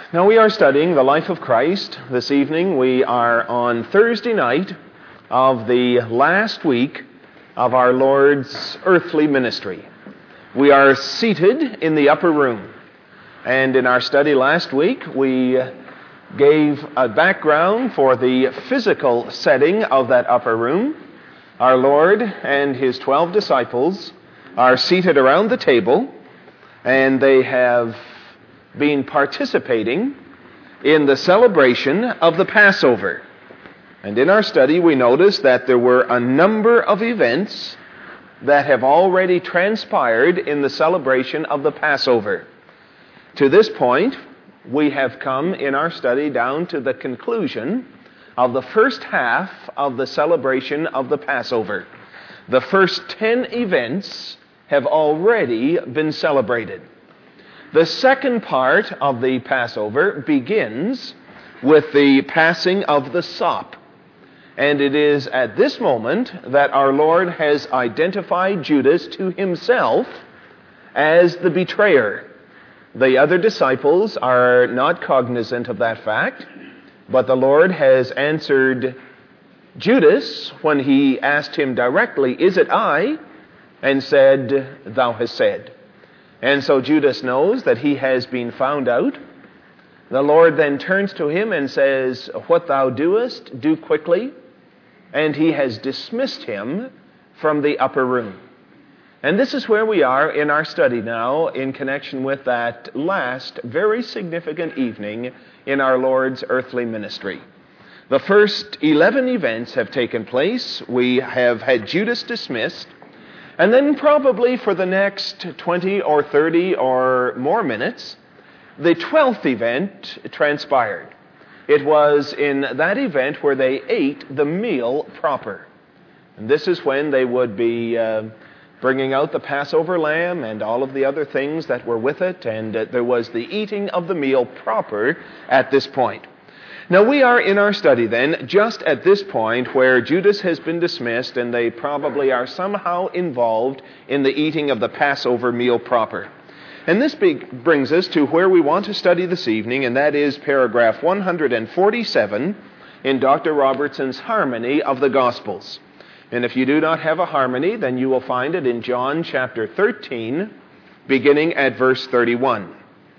Now we are studying the life of Christ. This evening we are on Thursday night of the last week of our Lord's earthly ministry. We are seated in the upper room. And in our study last week we gave a background for the physical setting of that upper room. Our Lord and His 12 disciples are seated around the table, and they have been participating in the celebration of the Passover. And in our study we noticed that there were a number of events that have already transpired in the celebration of the Passover. To this point, we have come in our study down to the conclusion of the first half of the celebration of the Passover. The first 10 events have already been celebrated. The second part of the Passover begins with the passing of the sop. And it is at this moment that our Lord has identified Judas to Himself as the betrayer. The other disciples are not cognizant of that fact, but the Lord has answered Judas when He asked him directly, "Is it I?" and said, "Thou hast said." And so Judas knows that he has been found out. The Lord then turns to him and says, "What thou doest, do quickly." And He has dismissed him from the upper room. And this is where we are in our study now in connection with that last very significant evening in our Lord's earthly ministry. The first 11 events have taken place. We have had Judas dismissed. And then probably for the next 20 or 30 or more minutes, the 12th event transpired. It was in that event where they ate the meal proper. And this is when they would be bringing out the Passover lamb and all of the other things that were with it, and there was the eating of the meal proper at this point. Now we are in our study then just at this point where Judas has been dismissed and they probably are somehow involved in the eating of the Passover meal proper. And this brings us to where we want to study this evening, and that is paragraph 147 in Dr. Robertson's Harmony of the Gospels. And if you do not have a harmony, then you will find it in John chapter 13, beginning at verse 31.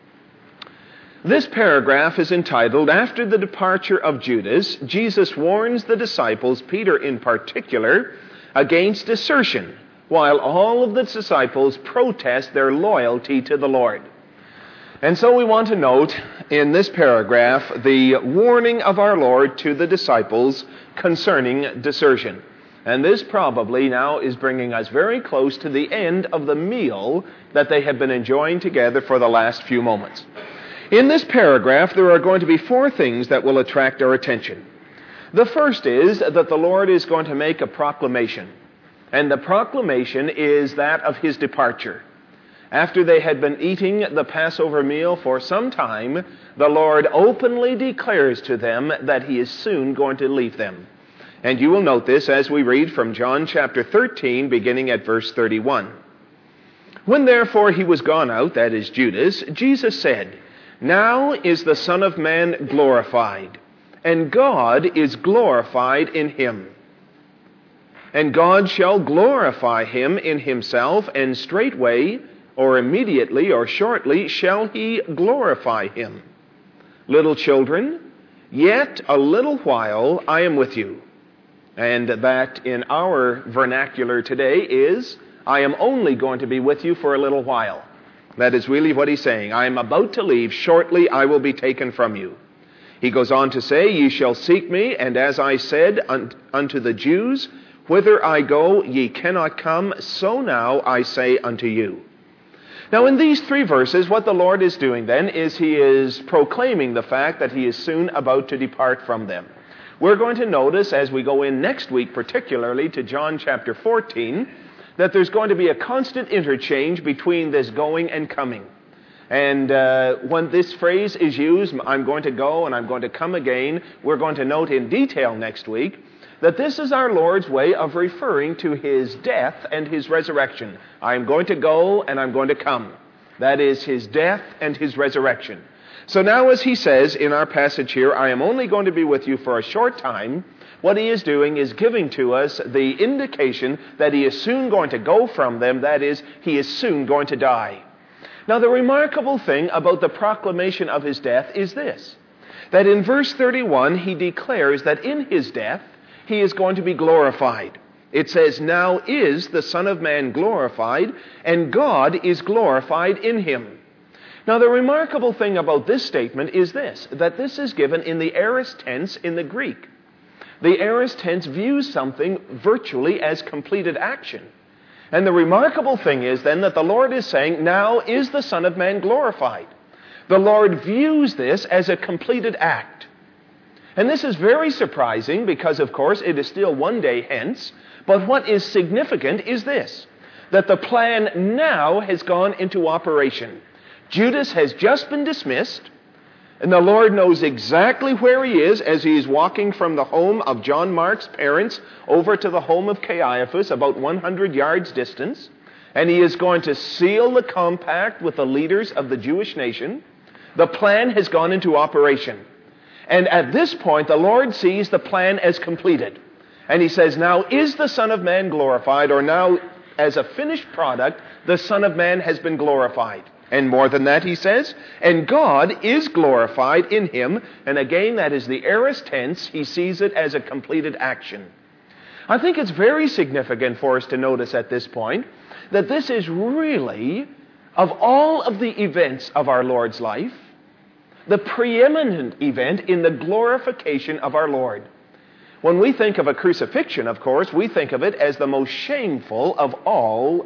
This paragraph is entitled, "After the Departure of Judas, Jesus Warns the Disciples, Peter in particular, against desertion, while all of the disciples protest their loyalty to the Lord." And so we want to note in this paragraph the warning of our Lord to the disciples concerning desertion. And this probably now is bringing us very close to the end of the meal that they have been enjoying together for the last few moments. In this paragraph, there are going to be 4 things that will attract our attention. The first is that the Lord is going to make a proclamation. And the proclamation is that of His departure. After they had been eating the Passover meal for some time, the Lord openly declares to them that He is soon going to leave them. And you will note this as we read from John chapter 13, beginning at verse 31. "When therefore He was gone out," that is Judas, "Jesus said, 'Now is the Son of Man glorified, and God is glorified in Him. And God shall glorify Him in Himself, and straightway, or immediately, or shortly, shall He glorify Him. Little children, yet a little while I am with you.'" And that in our vernacular today is, "I am only going to be with you for a little while." That is really what He's saying. I am about to leave. Shortly I will be taken from you. He goes on to say, "Ye shall seek me, and as I said unto the Jews, whither I go, ye cannot come, so now I say unto you." Now in these 3 verses, what the Lord is doing then is He is proclaiming the fact that He is soon about to depart from them. We're going to notice as we go in next week, particularly to John chapter 14, that there's going to be a constant interchange between this going and coming. And when this phrase is used, "I'm going to go and I'm going to come again," we're going to note in detail next week that this is our Lord's way of referring to His death and His resurrection. I am going to go and I'm going to come. That is His death and His resurrection. So now as he says in our passage here, I am only going to be with you for a short time, what he is doing is giving to us the indication that he is soon going to go from them, that is, he is soon going to die. Now the remarkable thing about the proclamation of his death is this, that in verse 31 he declares that in his death he is going to be glorified. It says, now is the Son of Man glorified, and God is glorified in him. Now the remarkable thing about this statement is this, that this is given in the aorist tense in the Greek. The aorist tense views something virtually as completed action. And the remarkable thing is then that the Lord is saying, now is the Son of Man glorified. The Lord views this as a completed act. And this is very surprising because, of course, it is still one day hence. But what is significant is this, that the plan now has gone into operation. Judas has just been dismissed, and the Lord knows exactly where he is as he is walking from the home of John Mark's parents over to the home of Caiaphas, about 100 yards distance. And he is going to seal the compact with the leaders of the Jewish nation. The plan has gone into operation. And at this point, the Lord sees the plan as completed. And he says, now is the Son of Man glorified, or now as a finished product, the Son of Man has been glorified. And more than that, he says, and God is glorified in him. And again, that is the aorist tense. He sees it as a completed action. I think it's very significant for us to notice at this point that this is really, of all of the events of our Lord's life, the preeminent event in the glorification of our Lord. When we think of a crucifixion, of course, we think of it as the most shameful of all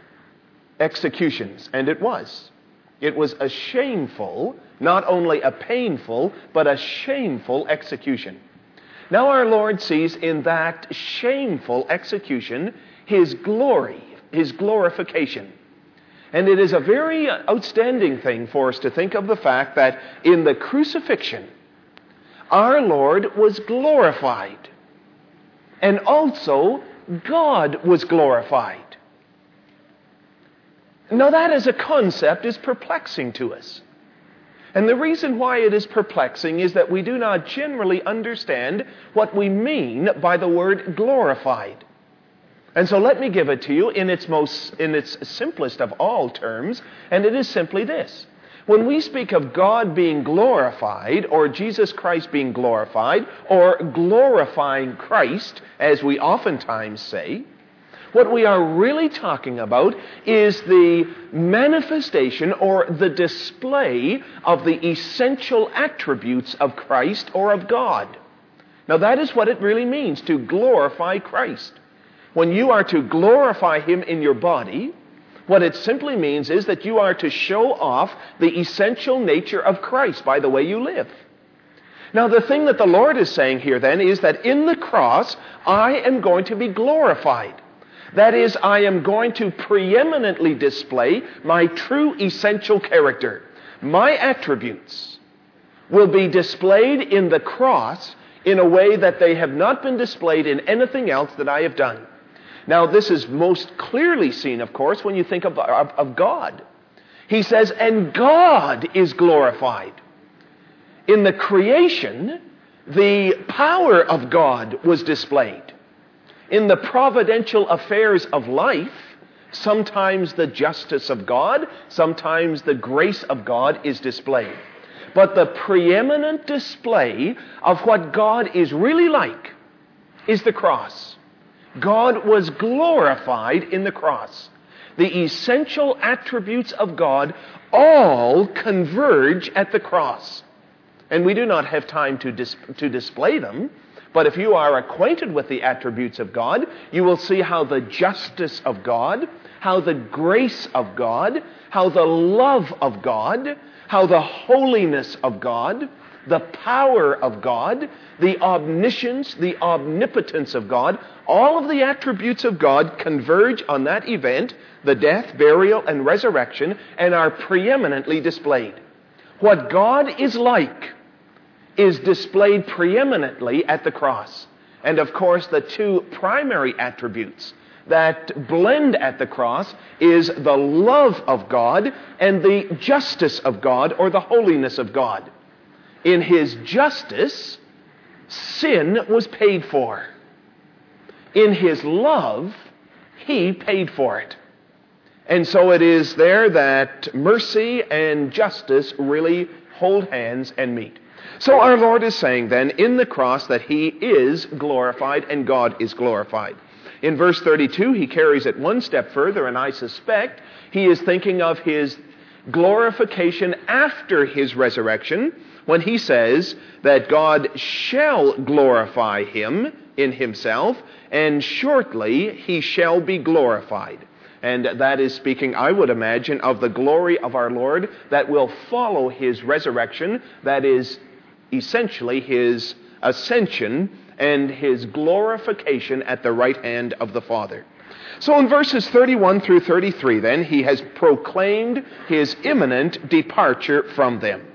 executions. And it was. It was a shameful, not only a painful, but a shameful execution. Now our Lord sees in that shameful execution his glory, his glorification. And it is a very outstanding thing for us to think of the fact that in the crucifixion, our Lord was glorified. And also, God was glorified. Now that as a concept is perplexing to us. And the reason why it is perplexing is that we do not generally understand what we mean by the word glorified. And so let me give it to you in its simplest of all terms, and it is simply this. When we speak of God being glorified, or Jesus Christ being glorified, or glorifying Christ, as we oftentimes say, what we are really talking about is the manifestation or the display of the essential attributes of Christ or of God. Now that is what it really means to glorify Christ. When you are to glorify him in your body, what it simply means is that you are to show off the essential nature of Christ by the way you live. Now the thing that the Lord is saying here then is that in the cross, I am going to be glorified. That is, I am going to preeminently display my true essential character. My attributes will be displayed in the cross in a way that they have not been displayed in anything else that I have done. Now, this is most clearly seen, of course, when you think of God. He says, and God is glorified. In the creation, the power of God was displayed. In the providential affairs of life, sometimes the justice of God, sometimes the grace of God is displayed. But the preeminent display of what God is really like is the cross. God was glorified in the cross. The essential attributes of God all converge at the cross. And we do not have time to display them. But if you are acquainted with the attributes of God, you will see how the justice of God, how the grace of God, how the love of God, how the holiness of God, the power of God, the omniscience, the omnipotence of God, all of the attributes of God converge on that event, the death, burial, and resurrection, and are preeminently displayed. What God is like is displayed preeminently at the cross. And of course, the two primary attributes that blend at the cross is the love of God and the justice of God, or the holiness of God. In His justice, sin was paid for. In His love, He paid for it. And so it is there that mercy and justice really hold hands and meet. So our Lord is saying then in the cross that He is glorified and God is glorified. In verse 32, He carries it one step further, and I suspect He is thinking of His glorification after His resurrection, when He says that God shall glorify Him in Himself, and shortly He shall be glorified. And that is speaking, I would imagine, of the glory of our Lord that will follow His resurrection, that is essentially His ascension and His glorification at the right hand of the Father. So in verses 31 through 33 then, He has proclaimed His imminent departure from them.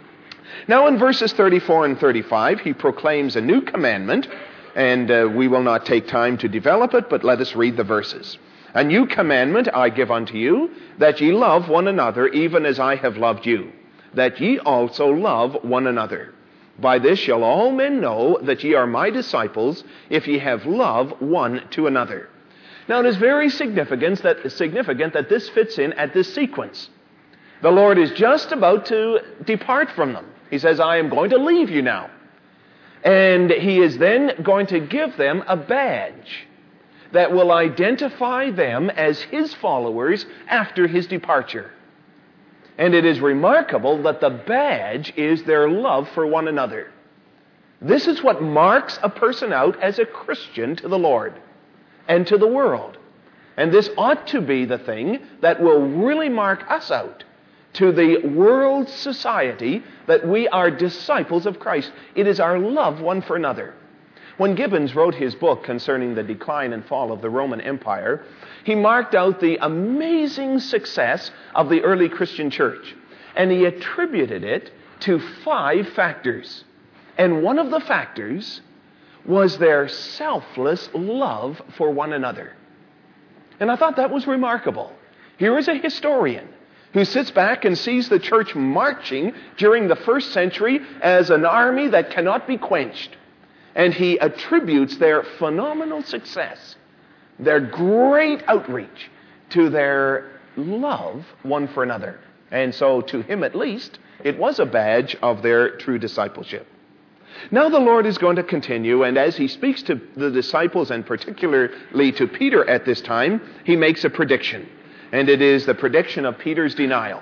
Now in verses 34 and 35, He proclaims a new commandment, and we will not take time to develop it, but let us read the verses. A new commandment I give unto you, that ye love one another, even as I have loved you, that ye also love one another. By this shall all men know that ye are my disciples, if ye have love one to another. Now it is very significant that this fits in at this sequence. The Lord is just about to depart from them. He says, I am going to leave you now. And He is then going to give them a badge that will identify them as His followers after His departure. And it is remarkable that the badge is their love for one another. This is what marks a person out as a Christian to the Lord and to the world. And this ought to be the thing that will really mark us out to the world society, that we are disciples of Christ. It is our love one for another. When Gibbons wrote his book concerning the decline and fall of the Roman Empire, he marked out the amazing success of the early Christian church, and he attributed it to 5 factors. And one of the factors was their selfless love for one another. And I thought that was remarkable. Here is a historian who sits back and sees the church marching during the first century as an army that cannot be quenched. And he attributes their phenomenal success, their great outreach, to their love one for another. And so to him at least, it was a badge of their true discipleship. Now the Lord is going to continue, and as He speaks to the disciples, and particularly to Peter at this time, He makes a prediction. And it is the prediction of Peter's denial.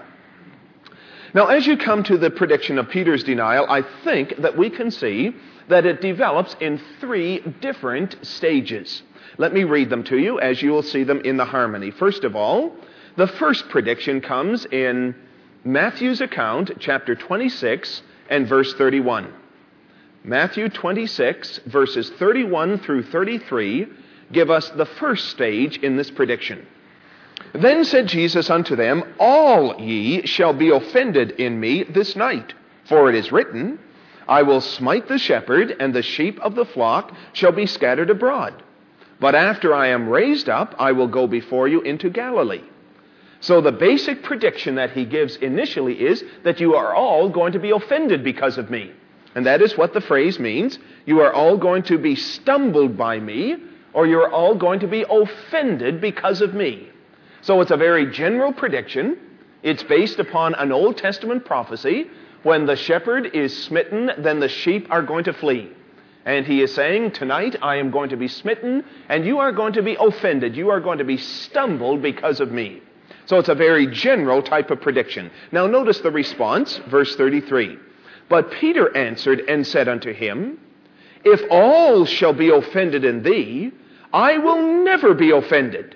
Now as you come to the prediction of Peter's denial, I think that we can see that it develops in 3 different stages. Let me read them to you as you will see them in the harmony. First of all, the first prediction comes in Matthew's account, chapter 26 and verse 31. Matthew 26, verses 31 through 33, give us the first stage in this prediction. Then said Jesus unto them, All ye shall be offended in me this night, for it is written, I will smite the shepherd, and the sheep of the flock shall be scattered abroad. But after I am raised up, I will go before you into Galilee. So the basic prediction that He gives initially is that you are all going to be offended because of me. And that is what the phrase means. You are all going to be stumbled by me, or you're all going to be offended because of me. So it's a very general prediction. It's based upon an Old Testament prophecy. When the shepherd is smitten, then the sheep are going to flee. And He is saying, tonight I am going to be smitten, and you are going to be offended. You are going to be stumbled because of me. So it's a very general type of prediction. Now notice the response, verse 33. But Peter answered and said unto him, If all shall be offended in thee, I will never be offended.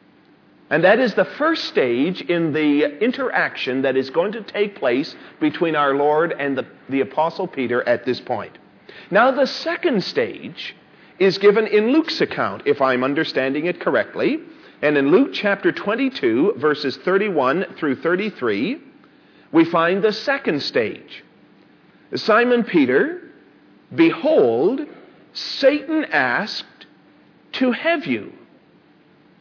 And that is the first stage in the interaction that is going to take place between our Lord and the Apostle Peter at this point. Now the second stage is given in Luke's account, if I'm understanding it correctly. And in Luke chapter 22, verses 31 through 33, we find the second stage. Simon Peter, behold, Satan asked to have you,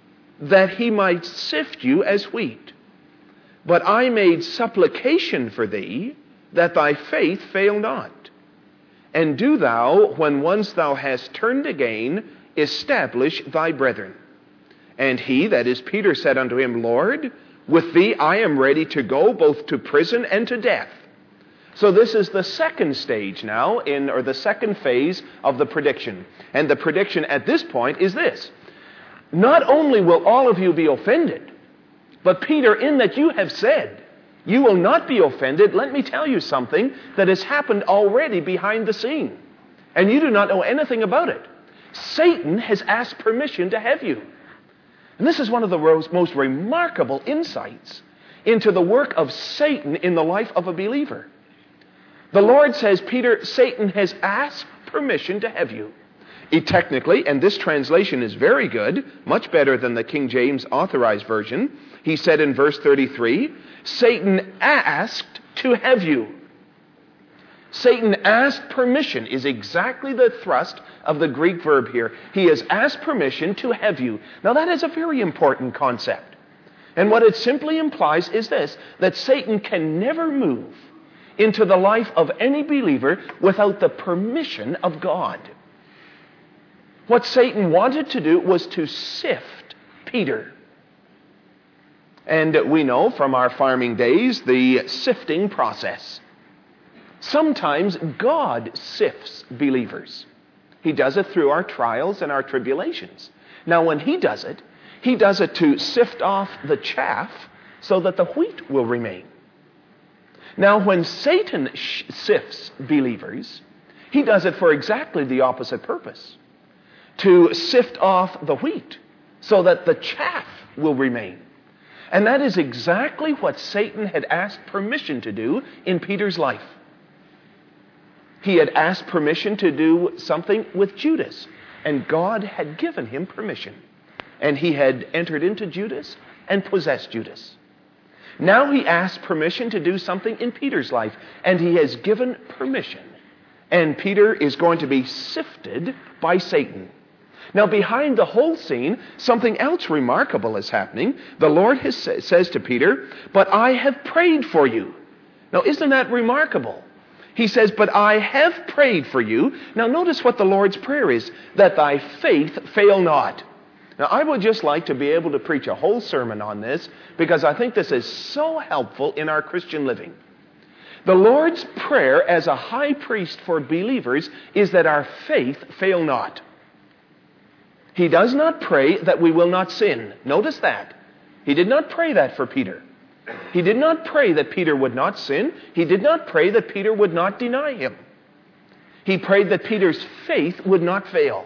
that he might sift you as wheat. But I made supplication for thee, that thy faith fail not. And do thou, when once thou hast turned again, establish thy brethren. And he, that is Peter, said unto him, Lord, with thee I am ready to go both to prison and to death. So this is the second stage now, or the second phase of the prediction. And the prediction at this point is this: not only will all of you be offended, but Peter, in that you have said you will not be offended, let me tell you something that has happened already behind the scene. And you do not know anything about it. Satan has asked permission to have you. And this is one of the most remarkable insights into the work of Satan in the life of a believer. The Lord says, Peter, Satan has asked permission to have you. Technically, and this translation is very good, much better than the King James Authorized Version, he said in verse 33, Satan asked to have you. Satan asked permission is exactly the thrust of the Greek verb here. He has asked permission to have you. Now that is a very important concept. And what it simply implies is this, that Satan can never move into the life of any believer without the permission of God. What Satan wanted to do was to sift Peter. And we know from our farming days the sifting process. Sometimes God sifts believers. He does it through our trials and our tribulations. Now when he does it to sift off the chaff so that the wheat will remain. Now when Satan sifts believers, he does it for exactly the opposite purpose. To sift off the wheat so that the chaff will remain. And that is exactly what Satan had asked permission to do in Peter's life. He had asked permission to do something with Judas, and God had given him permission. And he had entered into Judas and possessed Judas. Now he asked permission to do something in Peter's life, and he has given permission. And Peter is going to be sifted by Satan. Now behind the whole scene, something else remarkable is happening. The Lord says to Peter, but I have prayed for you. Now isn't that remarkable? He says, but I have prayed for you. Now notice what the Lord's prayer is, that thy faith fail not. Now I would just like to be able to preach a whole sermon on this, because I think this is so helpful in our Christian living. The Lord's prayer as a high priest for believers is that our faith fail not. He does not pray that we will not sin. Notice that. He did not pray that for Peter. He did not pray that Peter would not sin. He did not pray that Peter would not deny him. He prayed that Peter's faith would not fail.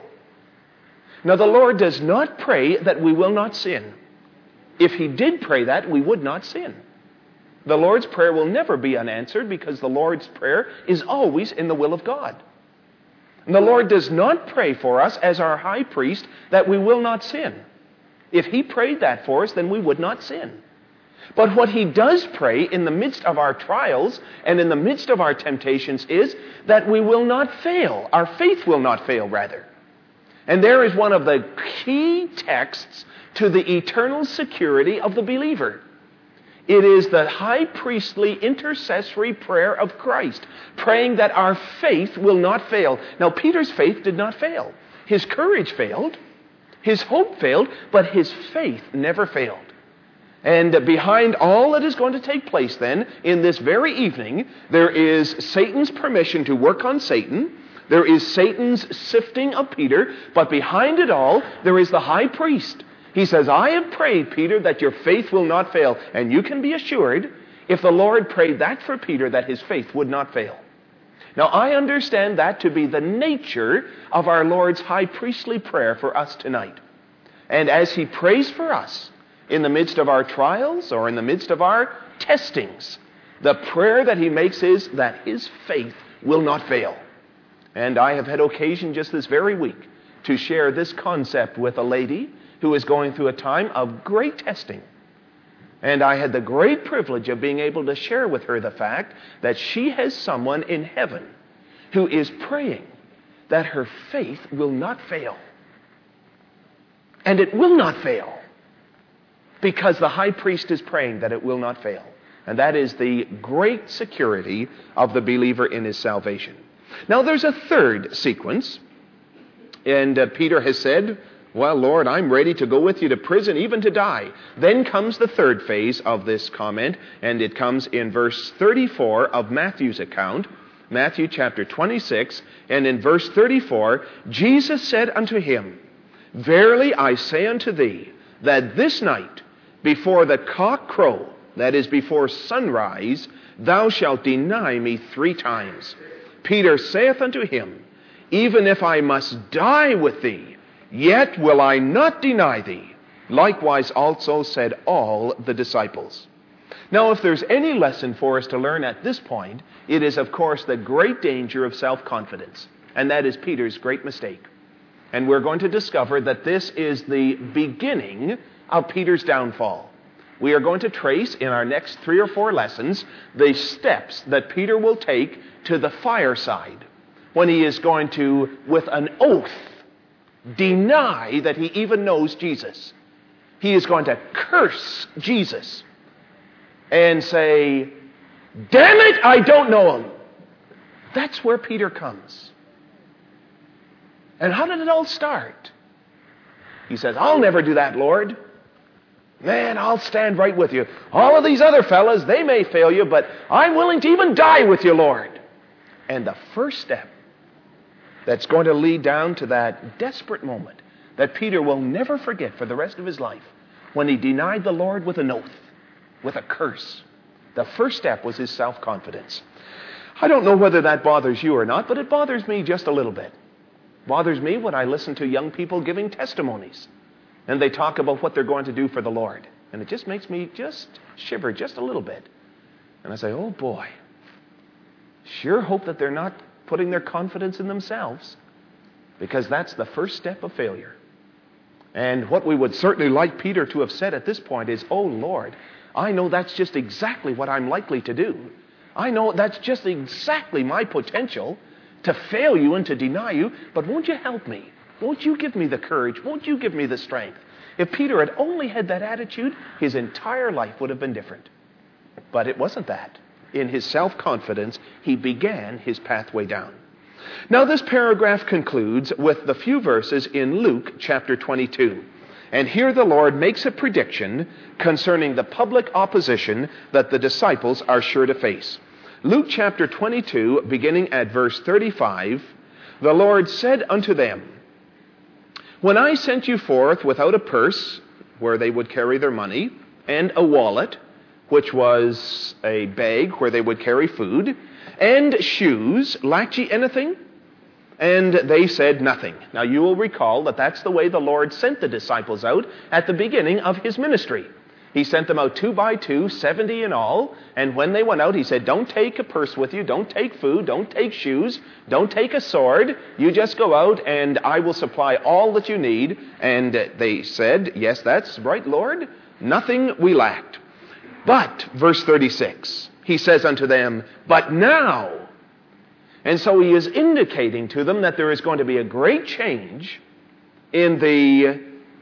Now the Lord does not pray that we will not sin. If he did pray that, we would not sin. The Lord's prayer will never be unanswered because the Lord's prayer is always in the will of God. And the Lord does not pray for us as our high priest that we will not sin. If he prayed that for us, then we would not sin. But what he does pray in the midst of our trials and in the midst of our temptations is that we will not fail. Our faith will not fail, rather. And there is one of the key texts to the eternal security of the believer. It is the high priestly intercessory prayer of Christ, praying that our faith will not fail. Now, Peter's faith did not fail. His courage failed. His hope failed, but his faith never failed. And behind all that is going to take place then, in this very evening, there is Satan's permission to work on Satan. There is Satan's sifting of Peter, but behind it all, there is the high priest. He says, I have prayed, Peter, that your faith will not fail. And you can be assured, if the Lord prayed that for Peter, that his faith would not fail. Now, I understand that to be the nature of our Lord's high priestly prayer for us tonight. And as he prays for us in the midst of our trials or in the midst of our testings, the prayer that he makes is that his faith will not fail. And I have had occasion just this very week to share this concept with a lady who is going through a time of great testing. And I had the great privilege of being able to share with her the fact that she has someone in heaven who is praying that her faith will not fail. And it will not fail. because the high priest is praying that it will not fail. And that is the great security of the believer in his salvation. Now there's a third sequence. And Peter has said, well, Lord, I'm ready to go with you to prison, even to die. Then comes the third phase of this comment, and it comes in verse 34 of Matthew's account, Matthew chapter 26, and in verse 34, Jesus said unto him, Verily I say unto thee, that this night, before the cock crow, that is, before sunrise, thou shalt deny me 3 times. Peter saith unto him, Even if I must die with thee, yet will I not deny thee. Likewise also said all the disciples. Now, if there's any lesson for us to learn at this point, it is, of course, the great danger of self-confidence. And that is Peter's great mistake. And we're going to discover that this is the beginning of Peter's downfall. We are going to trace in our next 3 or 4 lessons the steps that Peter will take to the fireside when he is going to, with an oath, deny that he even knows Jesus. He is going to curse Jesus and say, Damn it, I don't know him. That's where Peter comes. And how did it all start? He says, I'll never do that, Lord. Man, I'll stand right with you. All of these other fellas, they may fail you, but I'm willing to even die with you, Lord. And the first step that's going to lead down to that desperate moment that Peter will never forget for the rest of his life, when he denied the Lord with an oath, with a curse. The first step was his self-confidence. I don't know whether that bothers you or not, but it bothers me just a little bit. It bothers me when I listen to young people giving testimonies, and they talk about what they're going to do for the Lord. And it just makes me just shiver just a little bit. And I say, oh boy, sure hope that they're not putting their confidence in themselves, because that's the first step of failure. And what we would certainly like Peter to have said at this point is, oh Lord, I know that's just exactly what I'm likely to do. I know that's just exactly my potential to fail you and to deny you, but won't you help me? Won't you give me the courage? Won't you give me the strength? If Peter had only had that attitude, his entire life would have been different. But it wasn't that. In his self-confidence, he began his pathway down. Now this paragraph concludes with the few verses in Luke chapter 22. And here the Lord makes a prediction concerning the public opposition that the disciples are sure to face. Luke chapter 22, beginning at verse 35, the Lord said unto them, When I sent you forth without a purse, where they would carry their money, and a wallet, which was a bag where they would carry food, and shoes, lacked ye anything? And they said nothing. Now you will recall that that's the way the Lord sent the disciples out at the beginning of his ministry. He sent them out 2 by 2, 70 in all, and when they went out, he said, don't take a purse with you, don't take food, don't take shoes, don't take a sword. You just go out and I will supply all that you need. And they said, yes, that's right, Lord. Nothing we lacked. But, verse 36, he says unto them, but now. And so he is indicating to them that there is going to be a great change in the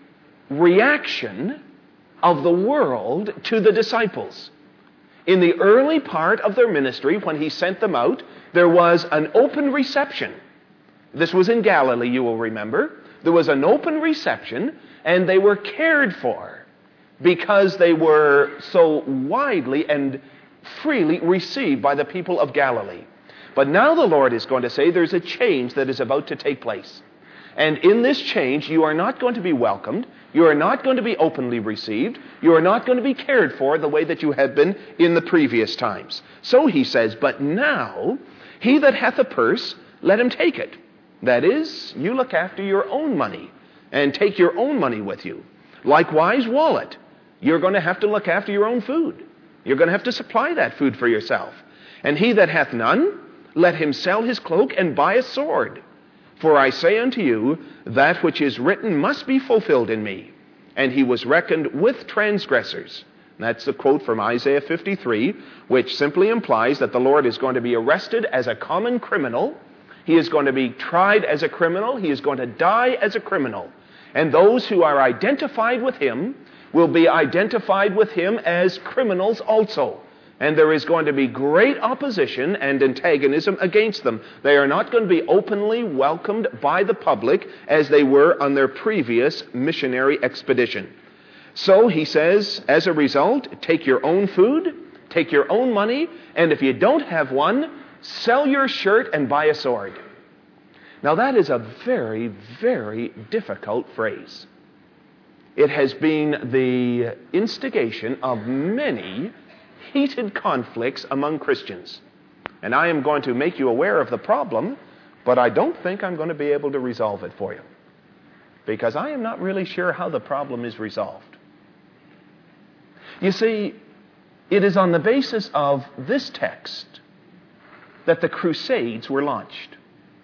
reaction of the world to the disciples. In the early part of their ministry, when he sent them out, there was an open reception. This was in Galilee, you will remember. There was an open reception, and they were cared for, because they were so widely and freely received by the people of Galilee. But now the Lord is going to say there's a change that is about to take place. And in this change, you are not going to be welcomed. You are not going to be openly received. You are not going to be cared for the way that you had been in the previous times. So he says, but now, he that hath a purse, let him take it. That is, you look after your own money and take your own money with you. Likewise, wallet. You're going to have to look after your own food. You're going to have to supply that food for yourself. And he that hath none, let him sell his cloak and buy a sword. For I say unto you, that which is written must be fulfilled in me. And he was reckoned with transgressors. And that's the quote from Isaiah 53, which simply implies that the Lord is going to be arrested as a common criminal. He is going to be tried as a criminal. He is going to die as a criminal. And those who are identified with him will be identified with him as criminals also. And there is going to be great opposition and antagonism against them. They are not going to be openly welcomed by the public as they were on their previous missionary expedition. So he says, as a result, take your own food, take your own money, and if you don't have one, sell your shirt and buy a sword. Now that is a very, very difficult phrase. It has been the instigation of many heated conflicts among Christians. And I am going to make you aware of the problem, but I don't think I'm going to be able to resolve it for you, because I am not really sure how the problem is resolved. You see, it is on the basis of this text that the Crusades were launched.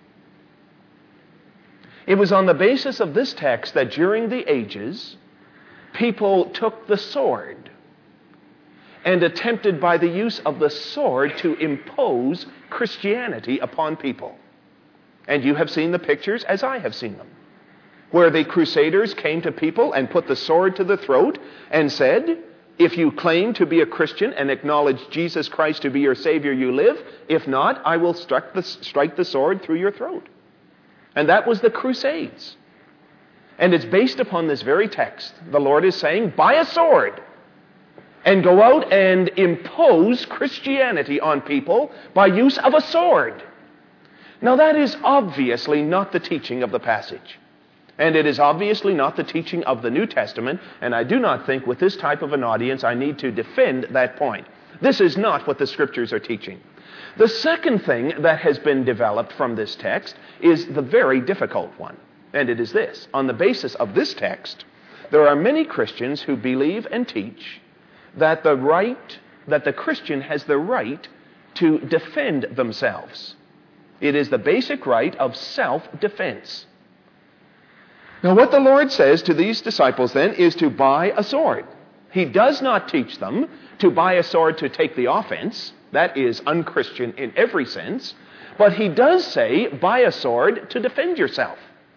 It was on the basis of this text that during the ages, people took the sword and attempted by the use of the sword to impose Christianity upon people. And you have seen the pictures as I have seen them, where the Crusaders came to people and put the sword to the throat and said, if you claim to be a Christian and acknowledge Jesus Christ to be your Savior, you live. If not, I will strike the sword through your throat. And that was the Crusades. And it's based upon this very text. The Lord is saying, buy a sword and go out and impose Christianity on people by use of a sword. Now that is obviously not the teaching of the passage. And it is obviously not the teaching of the New Testament, and I do not think with this type of an audience I need to defend that point. This is not what the Scriptures are teaching. The second thing that has been developed from this text is the very difficult one, and it is this. On the basis of this text, there are many Christians who believe and teach that the Christian has the right to defend themselves. It is the basic right of self-defense. Now, what the Lord says to these disciples then is to buy a sword. He does not teach them to buy a sword to take the offense. That is unchristian in every sense. But he does say, buy a sword to defend yourself.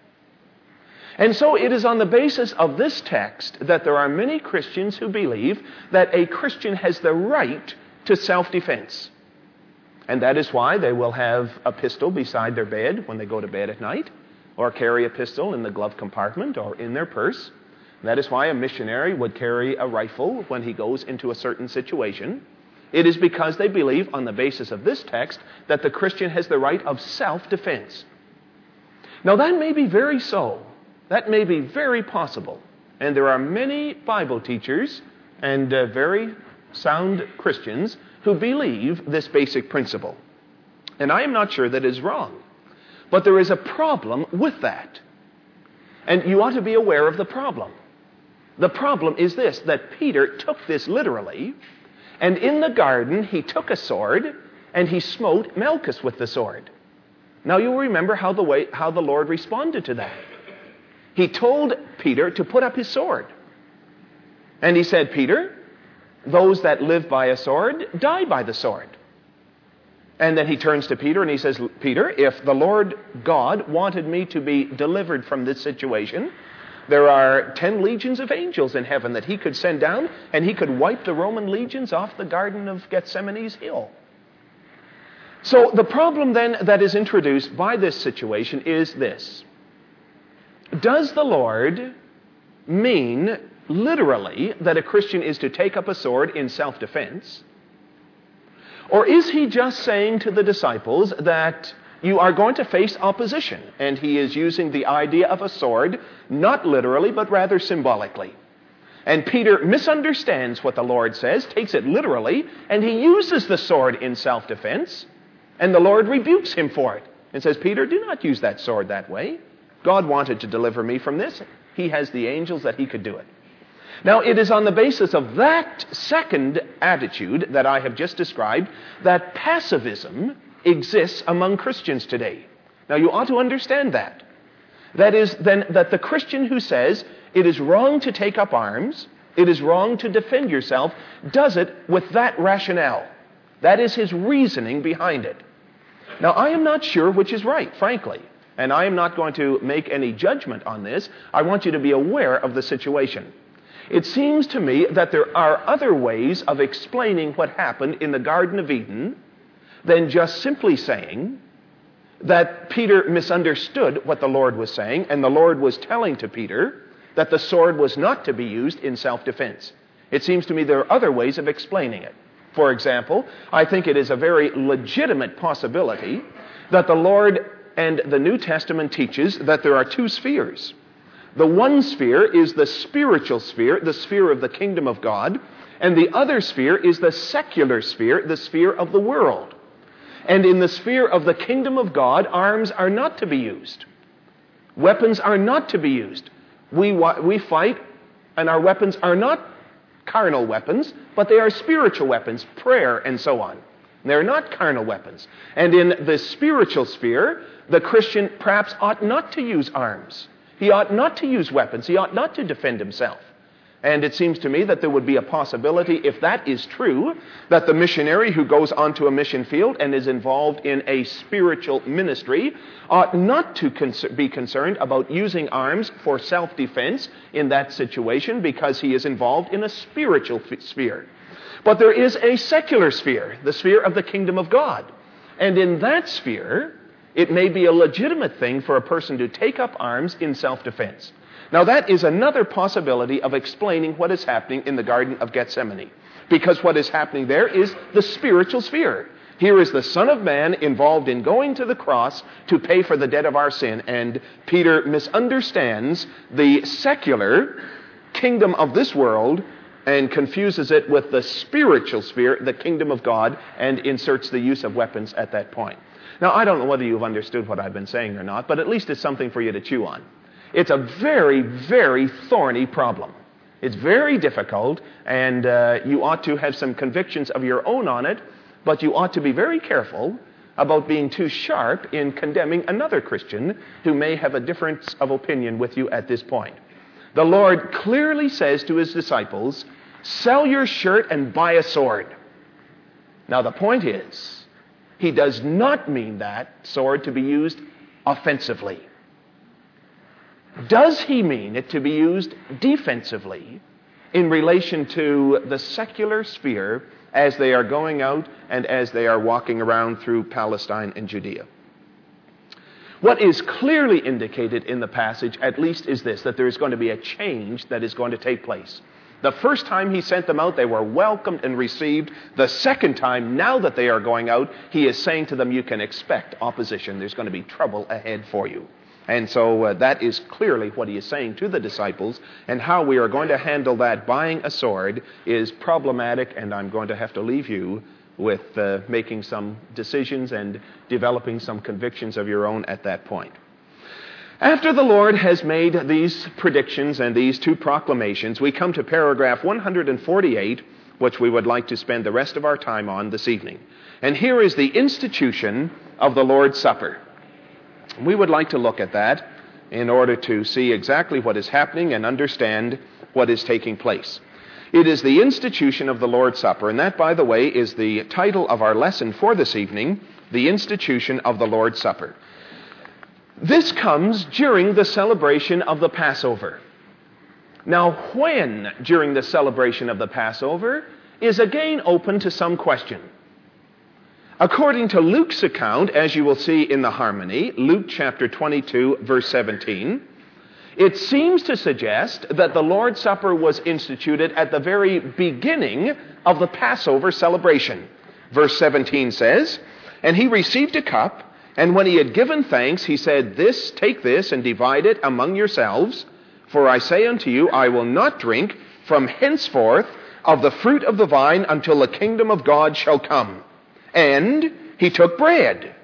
And so it is on the basis of this text that there are many Christians who believe that a Christian has the right to self-defense. And that is why they will have a pistol beside their bed when they go to bed at night, or carry a pistol in the glove compartment or in their purse. That is why a missionary would carry a rifle when he goes into a certain situation. It is because they believe on the basis of this text that the Christian has the right of self-defense. Now that may be very so. That may be very possible. And there are many Bible teachers and very sound Christians who believe this basic principle. And I am not sure that is wrong. But there is a problem with that. And you ought to be aware of the problem. The problem is this, that Peter took this literally, and in the garden he took a sword and he smote Malchus with the sword. Now you'll remember how the Lord responded to that. He told Peter to put up his sword. And he said, Peter, those that live by a sword die by the sword. And then he turns to Peter and he says, Peter, if the Lord God wanted me to be delivered from this situation, there are 10 legions of angels in heaven that he could send down, and he could wipe the Roman legions off the Garden of Gethsemane's hill. So the problem then that is introduced by this situation is this. Does the Lord mean literally that a Christian is to take up a sword in self-defense? Or is he just saying to the disciples that you are going to face opposition, and he is using the idea of a sword, not literally, but rather symbolically? And Peter misunderstands what the Lord says, takes it literally, and he uses the sword in self-defense, and the Lord rebukes him for it and says, Peter, do not use that sword that way. God wanted to deliver me from this. He has the angels that he could do it. Now, it is on the basis of that second attitude that I have just described that pacifism exists among Christians today. Now, you ought to understand that. That is, then, that the Christian who says it is wrong to take up arms, it is wrong to defend yourself, does it with that rationale. That is his reasoning behind it. Now, I am not sure which is right, frankly, and I am not going to make any judgment on this. I want you to be aware of the situation. It seems to me that there are other ways of explaining what happened in the Garden of Eden than just simply saying that Peter misunderstood what the Lord was saying, and the Lord was telling to Peter that the sword was not to be used in self-defense. It seems to me there are other ways of explaining it. For example, I think it is a very legitimate possibility that the Lord and the New Testament teaches that there are two spheres. The one sphere is the spiritual sphere, the sphere of the kingdom of God, and the other sphere is the secular sphere, the sphere of the world. And in the sphere of the kingdom of God, arms are not to be used. Weapons are not to be used. We fight, and our weapons are not carnal weapons, but they are spiritual weapons, prayer and so on. They're not carnal weapons. And in the spiritual sphere, the Christian perhaps ought not to use arms. He ought not to use weapons. He ought not to defend himself. And it seems to me that there would be a possibility, if that is true, that the missionary who goes onto a mission field and is involved in a spiritual ministry ought not to be concerned about using arms for self-defense in that situation because he is involved in a spiritual sphere. But there is a secular sphere, the sphere of the kingdom of God. And in that sphere, it may be a legitimate thing for a person to take up arms in self-defense. Now that is another possibility of explaining what is happening in the Garden of Gethsemane. Because what is happening there is the spiritual sphere. Here is the Son of Man involved in going to the cross to pay for the debt of our sin. And Peter misunderstands the secular kingdom of this world and confuses it with the spiritual sphere, the kingdom of God, and inserts the use of weapons at that point. Now I don't know whether you've understood what I've been saying or not, but at least it's something for you to chew on. It's a very, very thorny problem. It's very difficult, and you ought to have some convictions of your own on it, but you ought to be very careful about being too sharp in condemning another Christian who may have a difference of opinion with you at this point. The Lord clearly says to his disciples, sell your shirt and buy a sword. Now the point is, he does not mean that sword to be used offensively. Does he mean it to be used defensively in relation to the secular sphere as they are going out and as they are walking around through Palestine and Judea? What is clearly indicated in the passage, at least, is this, that there is going to be a change that is going to take place. The first time he sent them out, they were welcomed and received. The second time, now that they are going out, he is saying to them, you can expect opposition. There's going to be trouble ahead for you. And so that is clearly what he is saying to the disciples, and how we are going to handle that buying a sword is problematic, and I'm going to have to leave you with making some decisions and developing some convictions of your own at that point. After the Lord has made these predictions and these two proclamations, we come to paragraph 148, which we would like to spend the rest of our time on this evening. And here is the institution of the Lord's Supper. We would like to look at that in order to see exactly what is happening and understand what is taking place. It is the institution of the Lord's Supper, and that, by the way, is the title of our lesson for this evening, the institution of the Lord's Supper. This comes during the celebration of the Passover. Now, when during the celebration of the Passover is again open to some question. According to Luke's account, as you will see in the harmony, Luke chapter 22, verse 17, it seems to suggest that the Lord's Supper was instituted at the very beginning of the Passover celebration. Verse 17 says, and he received a cup, and when he had given thanks, he said, take this and divide it among yourselves, for I say unto you, I will not drink from henceforth of the fruit of the vine until the kingdom of God shall come. And he took bread.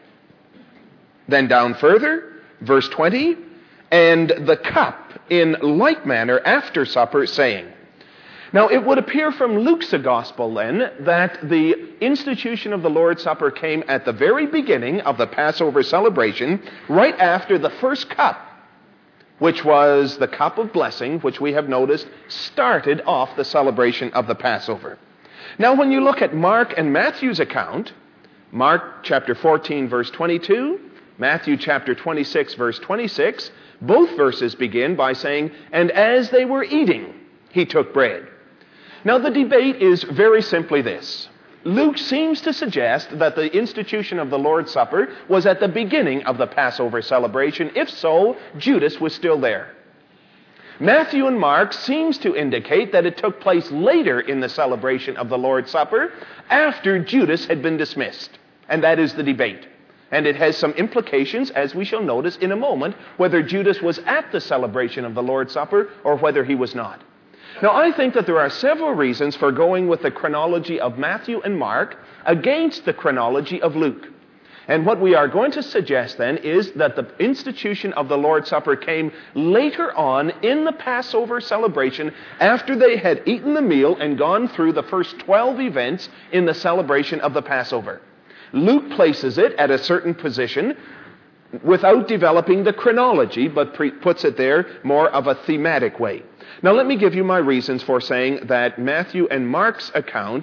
Then down further, verse 20, and the cup in like manner after supper, saying. Now it would appear from Luke's gospel then that the institution of the Lord's Supper came at the very beginning of the Passover celebration, right after the first cup, which was the cup of blessing, which we have noticed started off the celebration of the Passover. Now when you look at Mark and Matthew's account, Mark chapter 14 verse 22, Matthew chapter 26 verse 26, both verses begin by saying, and as they were eating. He took bread. Now, the debate is very simply this. Luke seems to suggest that the institution of the Lord's Supper was at the beginning of the Passover celebration. If so, Judas was still there. Matthew and Mark seems to indicate that it took place later in the celebration of the Lord's Supper, after Judas had been dismissed. And that is the debate. And it has some implications, as we shall notice in a moment, whether Judas was at the celebration of the Lord's Supper or whether he was not. Now, I think that there are several reasons for going with the chronology of Matthew and Mark against the chronology of Luke. And what we are going to suggest then is that the institution of the Lord's Supper came later on in the Passover celebration, after they had eaten the meal and gone through the first 12 events in the celebration of the Passover. Luke places it at a certain position without developing the chronology, but puts it there more of a thematic way. Now, let me give you my reasons for saying that Matthew and Mark's account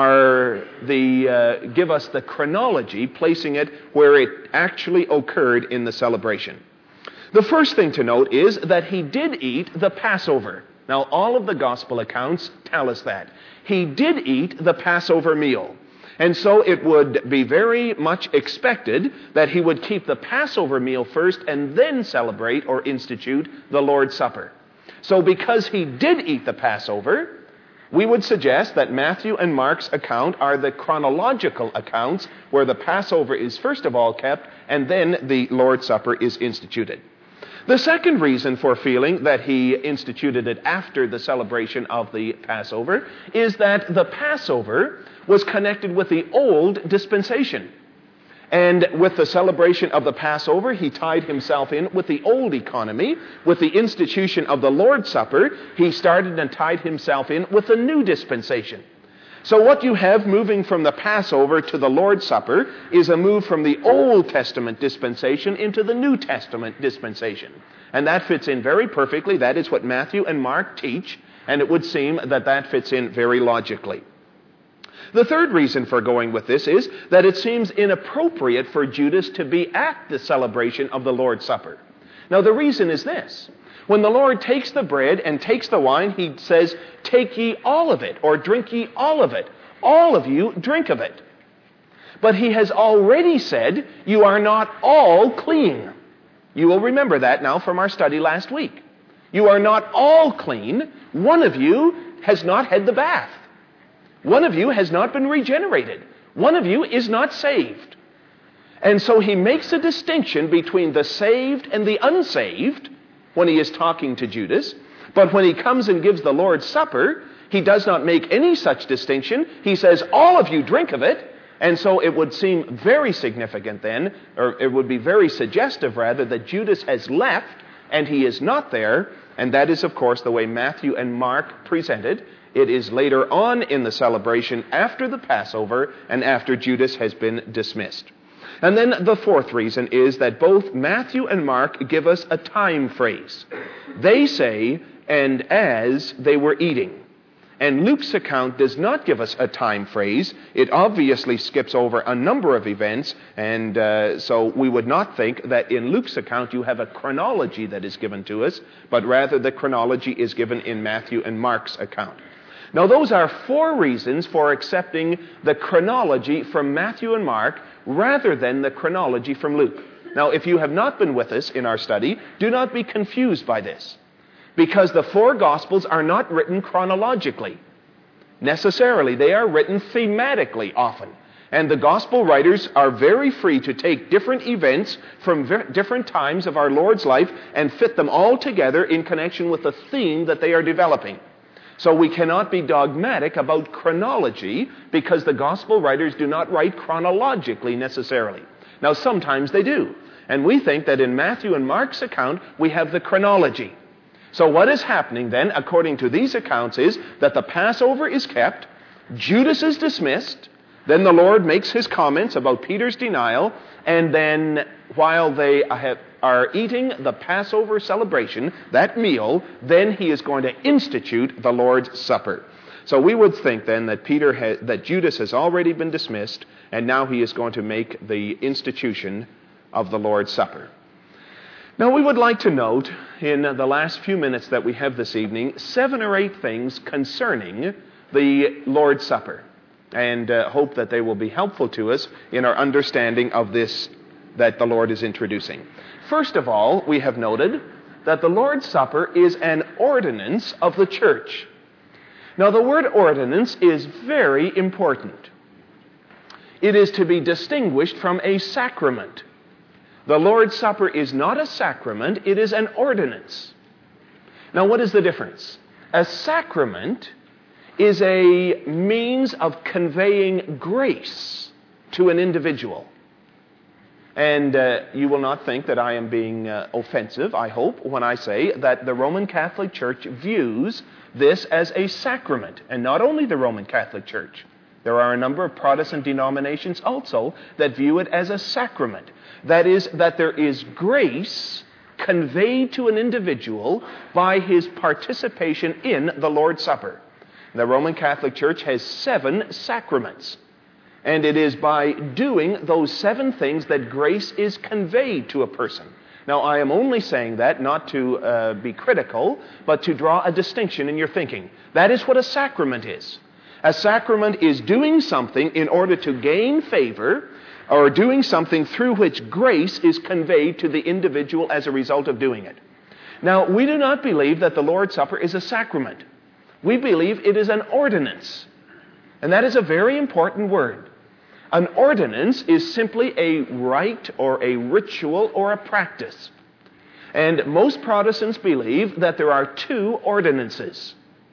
give us the chronology, placing it where it actually occurred in the celebration. The first thing to note is that he did eat the Passover. Now, all of the gospel accounts tell us that. He did eat the Passover meal. And so it would be very much expected that he would keep the Passover meal first and then celebrate or institute the Lord's Supper. So because he did eat the Passover, we would suggest that Matthew and Mark's account are the chronological accounts where the Passover is first of all kept and then the Lord's Supper is instituted. The second reason for feeling that he instituted it after the celebration of the Passover is that the Passover was connected with the old dispensation. And with the celebration of the Passover, he tied himself in with the old economy. With the institution of the Lord's Supper, he started and tied himself in with the new dispensation. So what you have moving from the Passover to the Lord's Supper is a move from the Old Testament dispensation into the New Testament dispensation. And that fits in very perfectly. That is what Matthew and Mark teach, and it would seem that that fits in very logically. The third reason for going with this is that it seems inappropriate for Judas to be at the celebration of the Lord's Supper. Now, the reason is this. When the Lord takes the bread and takes the wine, he says, "Take ye all of it," or "Drink ye all of it. All of you drink of it." But he has already said, "You are not all clean." You will remember that now from our study last week. You are not all clean. One of you has not had the bath. One of you has not been regenerated. One of you is not saved. And so he makes a distinction between the saved and the unsaved when he is talking to Judas. But when he comes and gives the Lord's Supper, he does not make any such distinction. He says, "All of you drink of it." And so it would seem very significant then, or it would be very suggestive rather, that Judas has left and he is not there. And that is, of course, the way Matthew and Mark present it. It is later on in the celebration after the Passover and after Judas has been dismissed. And then the fourth reason is that both Matthew and Mark give us a time phrase. They say, "and as they were eating." And Luke's account does not give us a time phrase. It obviously skips over a number of events, and so we would not think that in Luke's account you have a chronology that is given to us, but rather the chronology is given in Matthew and Mark's account. Now, those are four reasons for accepting the chronology from Matthew and Mark rather than the chronology from Luke. Now, if you have not been with us in our study, do not be confused by this, because the four Gospels are not written chronologically. Necessarily, they are written thematically often. And the Gospel writers are very free to take different events from different times of our Lord's life and fit them all together in connection with the theme that they are developing. So we cannot be dogmatic about chronology because the Gospel writers do not write chronologically necessarily. Now, sometimes they do. And we think that in Matthew and Mark's account, we have the chronology. So what is happening then, according to these accounts, is that the Passover is kept, Judas is dismissed, then the Lord makes his comments about Peter's denial, and then while they are eating the Passover celebration, that meal, then he is going to institute the Lord's Supper. So we would think then that that Judas has already been dismissed, and now he is going to make the institution of the Lord's Supper. Now, we would like to note in the last few minutes that we have this evening 7 or 8 things concerning the Lord's Supper, and hope that they will be helpful to us in our understanding of this that the Lord is introducing. First of all, we have noted that the Lord's Supper is an ordinance of the church. Now, the word ordinance is very important. It is to be distinguished from a sacrament. The Lord's Supper is not a sacrament, it is an ordinance. Now, what is the difference? A sacrament is a means of conveying grace to an individual. And you will not think that I am being offensive, I hope, when I say that the Roman Catholic Church views this as a sacrament. And not only the Roman Catholic Church. There are a number of Protestant denominations also that view it as a sacrament. That is, that there is grace conveyed to an individual by his participation in the Lord's Supper. The Roman Catholic Church has 7 sacraments. And it is by doing those 7 things that grace is conveyed to a person. Now, I am only saying that not to be critical, but to draw a distinction in your thinking. That is what a sacrament is. A sacrament is doing something in order to gain favor, or doing something through which grace is conveyed to the individual as a result of doing it. Now, we do not believe that the Lord's Supper is a sacrament. We believe it is an ordinance. And that is a very important word. An ordinance is simply a rite or a ritual or a practice. And most Protestants believe that there are 2 ordinances: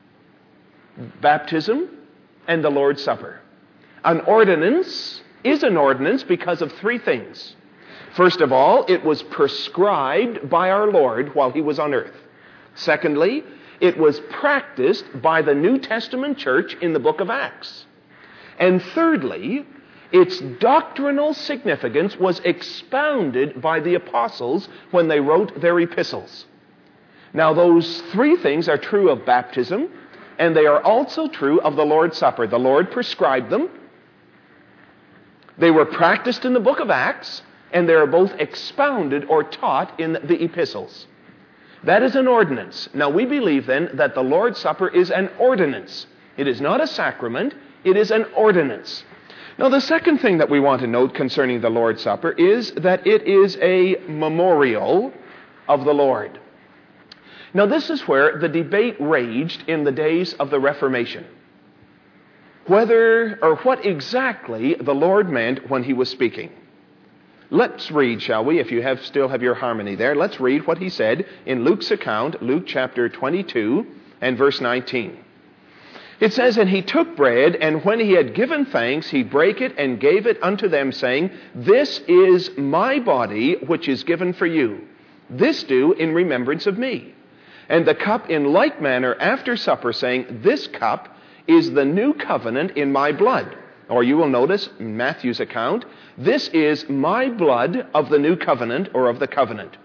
baptism and the Lord's Supper. An ordinance is an ordinance because of 3 things. First of all, it was prescribed by our Lord while he was on earth. Secondly, it was practiced by the New Testament church in the book of Acts. And thirdly, its doctrinal significance was expounded by the apostles when they wrote their epistles. Now, those 3 things are true of baptism, and they are also true of the Lord's Supper. The Lord prescribed them. They were practiced in the book of Acts, and they are both expounded or taught in the epistles. That is an ordinance. Now, we believe then that the Lord's Supper is an ordinance. It is not a sacrament, it is an ordinance. Now, the second thing that we want to note concerning the Lord's Supper is that it is a memorial of the Lord. Now, this is where the debate raged in the days of the Reformation. Whether or what exactly the Lord meant when he was speaking. Let's read, shall we, if you still have your harmony there. Let's read what he said in Luke's account, Luke chapter 22 and verse 19. It says, "And he took bread, and when he had given thanks, he brake it and gave it unto them, saying, This is my body, which is given for you. This do in remembrance of me. And the cup in like manner after supper, saying, This cup is the new covenant in my blood." Or you will notice in Matthew's account, "This is my blood of the new covenant," or of the covenant.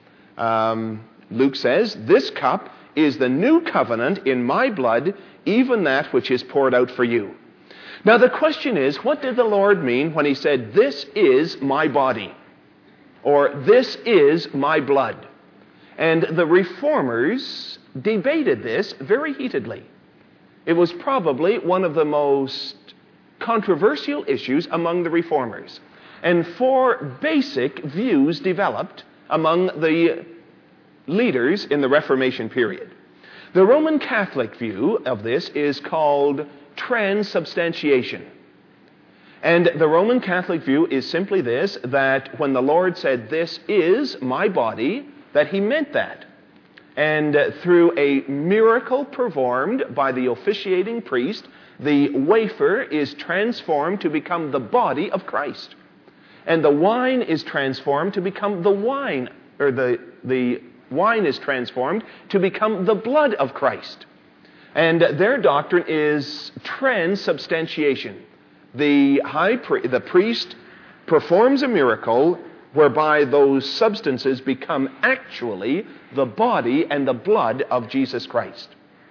Luke says, "This cup is the new covenant in my blood, even that which is poured out for you." Now the question is, what did the Lord mean when he said, "This is my body," or "This is my blood"? And the Reformers debated this very heatedly. It was probably one of the most controversial issues among the Reformers. And 4 basic views developed among the leaders in the Reformation period. The Roman Catholic view of this is called transubstantiation. And the Roman Catholic view is simply this, that when the Lord said, "This is my body," that he meant that. And through a miracle performed by the officiating priest, the wafer is transformed to become the body of Christ. And the wine is transformed to become the wine, or the wine is transformed to become the blood of Christ. And their doctrine is transubstantiation. The priest performs a miracle whereby those substances become actually the body and the blood of Jesus Christ.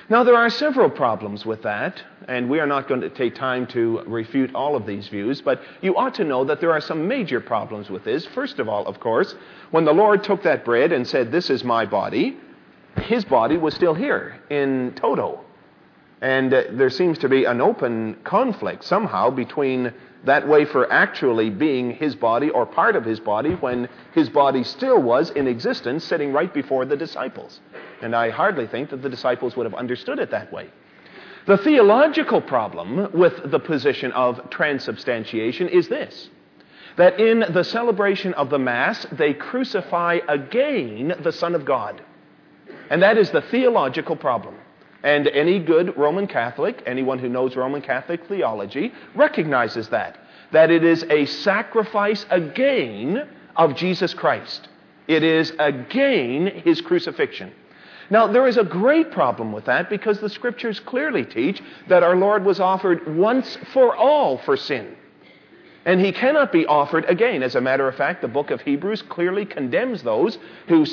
Now, there are several problems with that, and we are not going to take time to refute all of these views, but you ought to know that there are some major problems with this. First of all, of course, when the Lord took that bread and said, "This is my body," his body was still here in toto. And there seems to be an open conflict somehow between that wafer actually being his body or part of his body when his body still was in existence sitting right before the disciples. And I hardly think that the disciples would have understood it that way. The theological problem with the position of transubstantiation is this: that in the celebration of the Mass, they crucify again the Son of God. And that is the theological problem. And any good Roman Catholic, anyone who knows Roman Catholic theology, recognizes that it is a sacrifice again of Jesus Christ. It is again his crucifixion. Now, there is a great problem with that because the Scriptures clearly teach that our Lord was offered once for all for sin. And he cannot be offered again. As a matter of fact, the book of Hebrews clearly condemns those who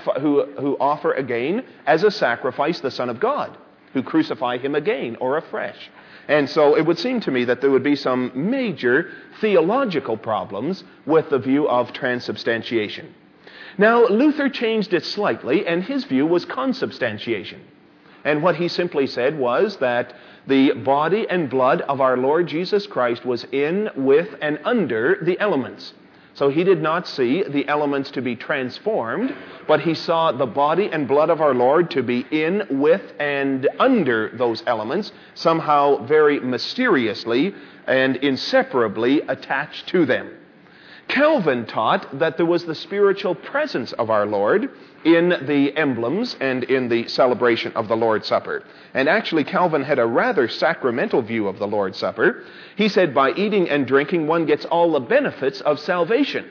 offer again as a sacrifice the Son of God, who crucify him again or afresh. And so it would seem to me that there would be some major theological problems with the view of transubstantiation. Now, Luther changed it slightly, and his view was consubstantiation. And what he simply said was that the body and blood of our Lord Jesus Christ was in, with, and under the elements. So he did not see the elements to be transformed, but he saw the body and blood of our Lord to be in, with, and under those elements, somehow very mysteriously and inseparably attached to them. Calvin taught that there was the spiritual presence of our Lord in the emblems and in the celebration of the Lord's Supper. And actually, Calvin had a rather sacramental view of the Lord's Supper. He said by eating and drinking, one gets all the benefits of salvation.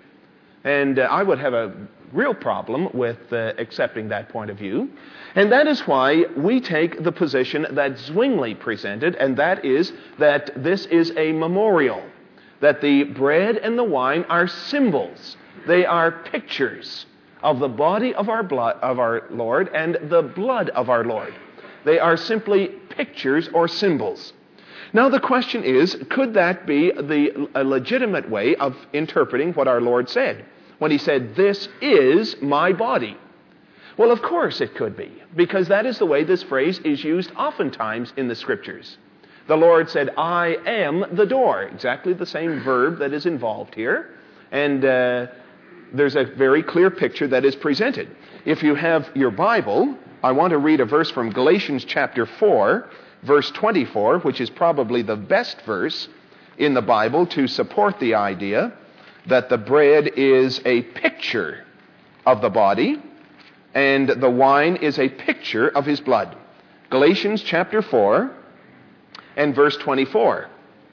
And I would have a real problem with accepting that point of view. And that is why we take the position that Zwingli presented, and that is that this is a memorial, that the bread and the wine are symbols. They are pictures of the body of our Lord and the blood of our Lord. They are simply pictures or symbols. Now the question is, could that be a legitimate way of interpreting what our Lord said when he said, "This is my body"? Well, of course it could be, because that is the way this phrase is used oftentimes in the Scriptures. The Lord said, "I am the door," exactly the same verb that is involved here. And there's a very clear picture that is presented. If you have your Bible, I want to read a verse from Galatians chapter 4, verse 24, which is probably the best verse in the Bible to support the idea that the bread is a picture of the body and the wine is a picture of his blood. Galatians chapter 4 and verse 24.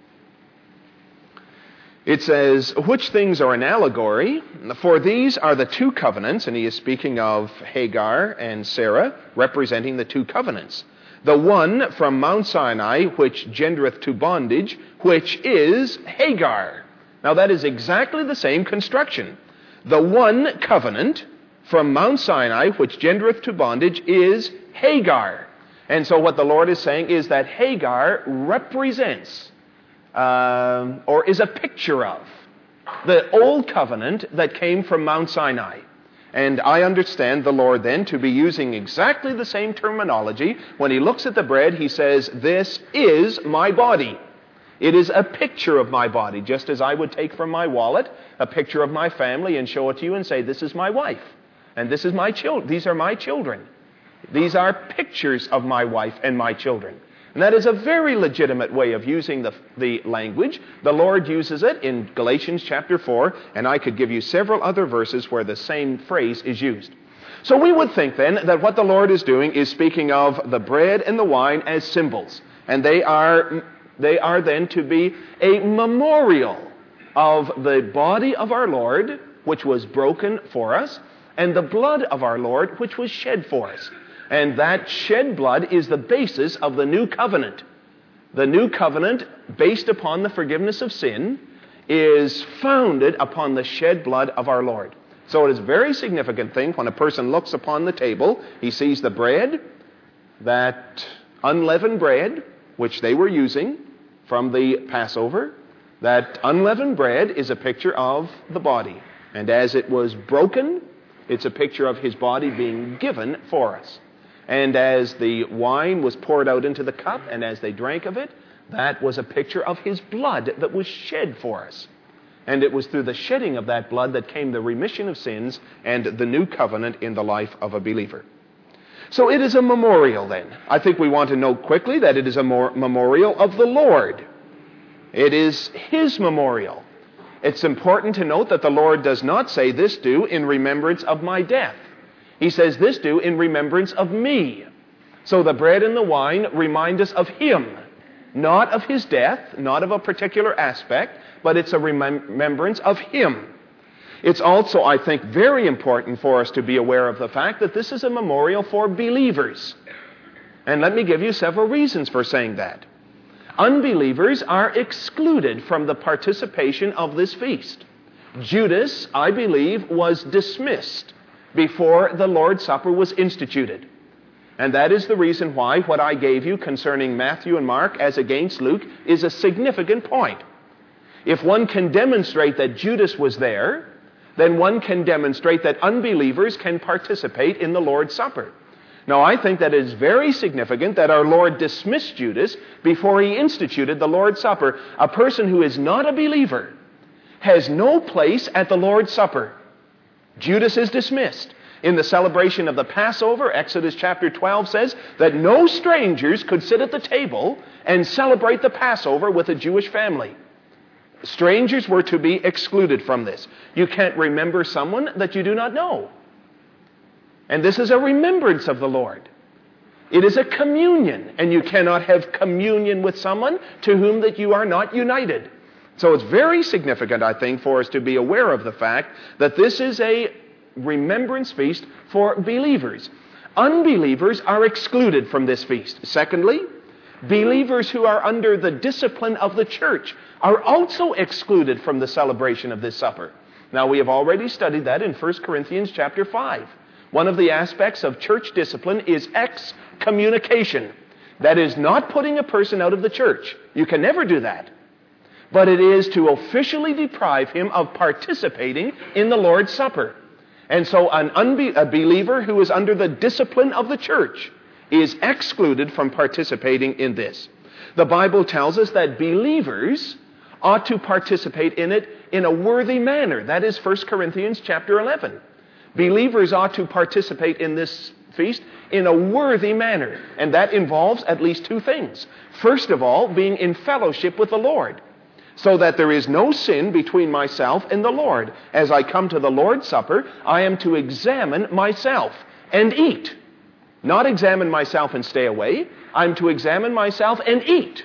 It says, "Which things are an allegory? For these are the two covenants," and he is speaking of Hagar and Sarah, representing the two covenants. "The one from Mount Sinai, which gendereth to bondage, which is Hagar." Now that is exactly the same construction. The one covenant from Mount Sinai, which gendereth to bondage, is Hagar. And so what the Lord is saying is that Hagar represents or is a picture of the old covenant that came from Mount Sinai. And I understand the Lord then to be using exactly the same terminology. When he looks at the bread, he says, "This is my body." It is a picture of my body, just as I would take from my wallet a picture of my family and show it to you and say, "This is my wife, and this is my children. These are my children. These are pictures of my wife and my children." And that is a very legitimate way of using the language. The Lord uses it in Galatians chapter 4, and I could give you several other verses where the same phrase is used. So we would think then that what the Lord is doing is speaking of the bread and the wine as symbols. And they are then to be a memorial of the body of our Lord, which was broken for us, and the blood of our Lord, which was shed for us. And that shed blood is the basis of the new covenant. The new covenant, based upon the forgiveness of sin, is founded upon the shed blood of our Lord. So it is a very significant thing when a person looks upon the table, he sees the bread, that unleavened bread, which they were using from the Passover, that unleavened bread is a picture of the body. And as it was broken, it's a picture of his body being given for us. And as the wine was poured out into the cup, and as they drank of it, that was a picture of his blood that was shed for us. And it was through the shedding of that blood that came the remission of sins and the new covenant in the life of a believer. So it is a memorial then. I think we want to note quickly that it is a memorial of the Lord. It is his memorial. It's important to note that the Lord does not say, "This do in remembrance of my death." He says, "This do in remembrance of me." So the bread and the wine remind us of him, not of his death, not of a particular aspect, but it's a remembrance of him. It's also, I think, very important for us to be aware of the fact that this is a memorial for believers. And let me give you several reasons for saying that. Unbelievers are excluded from the participation of this feast. Judas, I believe, was dismissed before the Lord's Supper was instituted. And that is the reason why what I gave you concerning Matthew and Mark as against Luke is a significant point. If one can demonstrate that Judas was there, then one can demonstrate that unbelievers can participate in the Lord's Supper. Now, I think that it is very significant that our Lord dismissed Judas before he instituted the Lord's Supper. A person who is not a believer has no place at the Lord's Supper. Judas is dismissed. In the celebration of the Passover, Exodus chapter 12 says that no strangers could sit at the table and celebrate the Passover with a Jewish family. Strangers were to be excluded from this. You can't remember someone that you do not know. And this is a remembrance of the Lord. It is a communion, and you cannot have communion with someone to whom that you are not united. So it's very significant, I think, for us to be aware of the fact that this is a remembrance feast for believers. Unbelievers are excluded from this feast. Secondly, believers who are under the discipline of the church are also excluded from the celebration of this supper. Now, we have already studied that in 1 Corinthians chapter 5. One of the aspects of church discipline is excommunication. That is not putting a person out of the church. You can never do that. But it is to officially deprive him of participating in the Lord's Supper. And so a believer who is under the discipline of the church is excluded from participating in this. The Bible tells us that believers ought to participate in it in a worthy manner. That is 1 Corinthians chapter 11. Believers ought to participate in this feast in a worthy manner. And that involves at least two things. First of all, being in fellowship with the Lord, so that there is no sin between myself and the Lord. As I come to the Lord's Supper, I am to examine myself and eat. Not examine myself and stay away. I'm to examine myself and eat.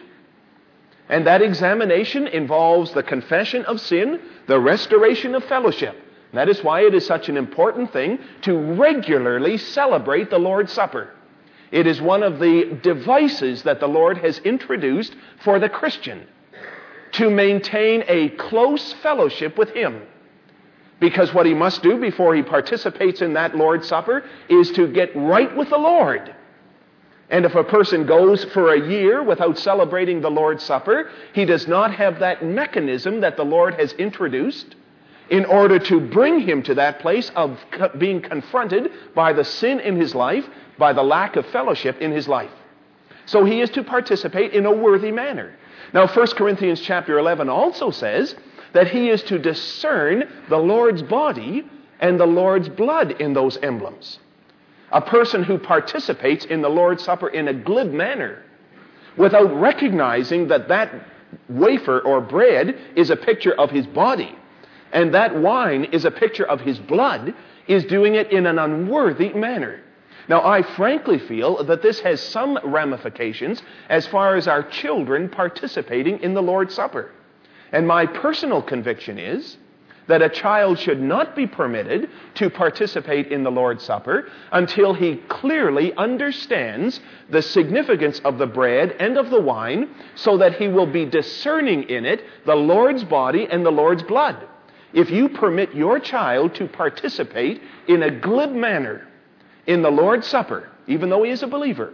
And that examination involves the confession of sin, the restoration of fellowship. That is why it is such an important thing to regularly celebrate the Lord's Supper. It is one of the devices that the Lord has introduced for the Christian to maintain a close fellowship with him. Because what he must do before he participates in that Lord's Supper is to get right with the Lord. And if a person goes for a year without celebrating the Lord's Supper, he does not have that mechanism that the Lord has introduced in order to bring him to that place of being confronted by the sin in his life, by the lack of fellowship in his life. So he is to participate in a worthy manner. Now, 1 Corinthians chapter 11 also says that he is to discern the Lord's body and the Lord's blood in those emblems. A person who participates in the Lord's Supper in a glib manner, without recognizing that that wafer or bread is a picture of his body, and that wine is a picture of his blood, is doing it in an unworthy manner. Now, I frankly feel that this has some ramifications as far as our children participating in the Lord's Supper. And my personal conviction is that a child should not be permitted to participate in the Lord's Supper until he clearly understands the significance of the bread and of the wine, so that he will be discerning in it the Lord's body and the Lord's blood. If you permit your child to participate in a glib manner in the Lord's Supper, even though he is a believer,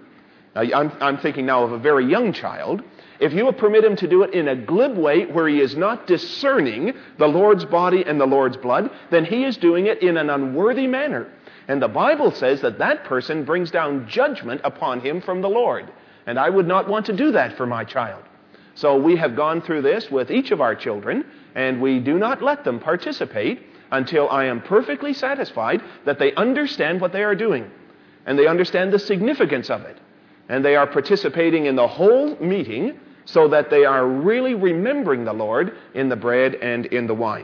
I'm thinking now of a very young child. If you permit him to do it in a glib way where he is not discerning the Lord's body and the Lord's blood, then he is doing it in an unworthy manner. And the Bible says that that person brings down judgment upon him from the Lord. And I would not want to do that for my child. So we have gone through this with each of our children, and we do not let them participate until I am perfectly satisfied that they understand what they are doing, and they understand the significance of it, and they are participating in the whole meeting so that they are really remembering the Lord in the bread and in the wine.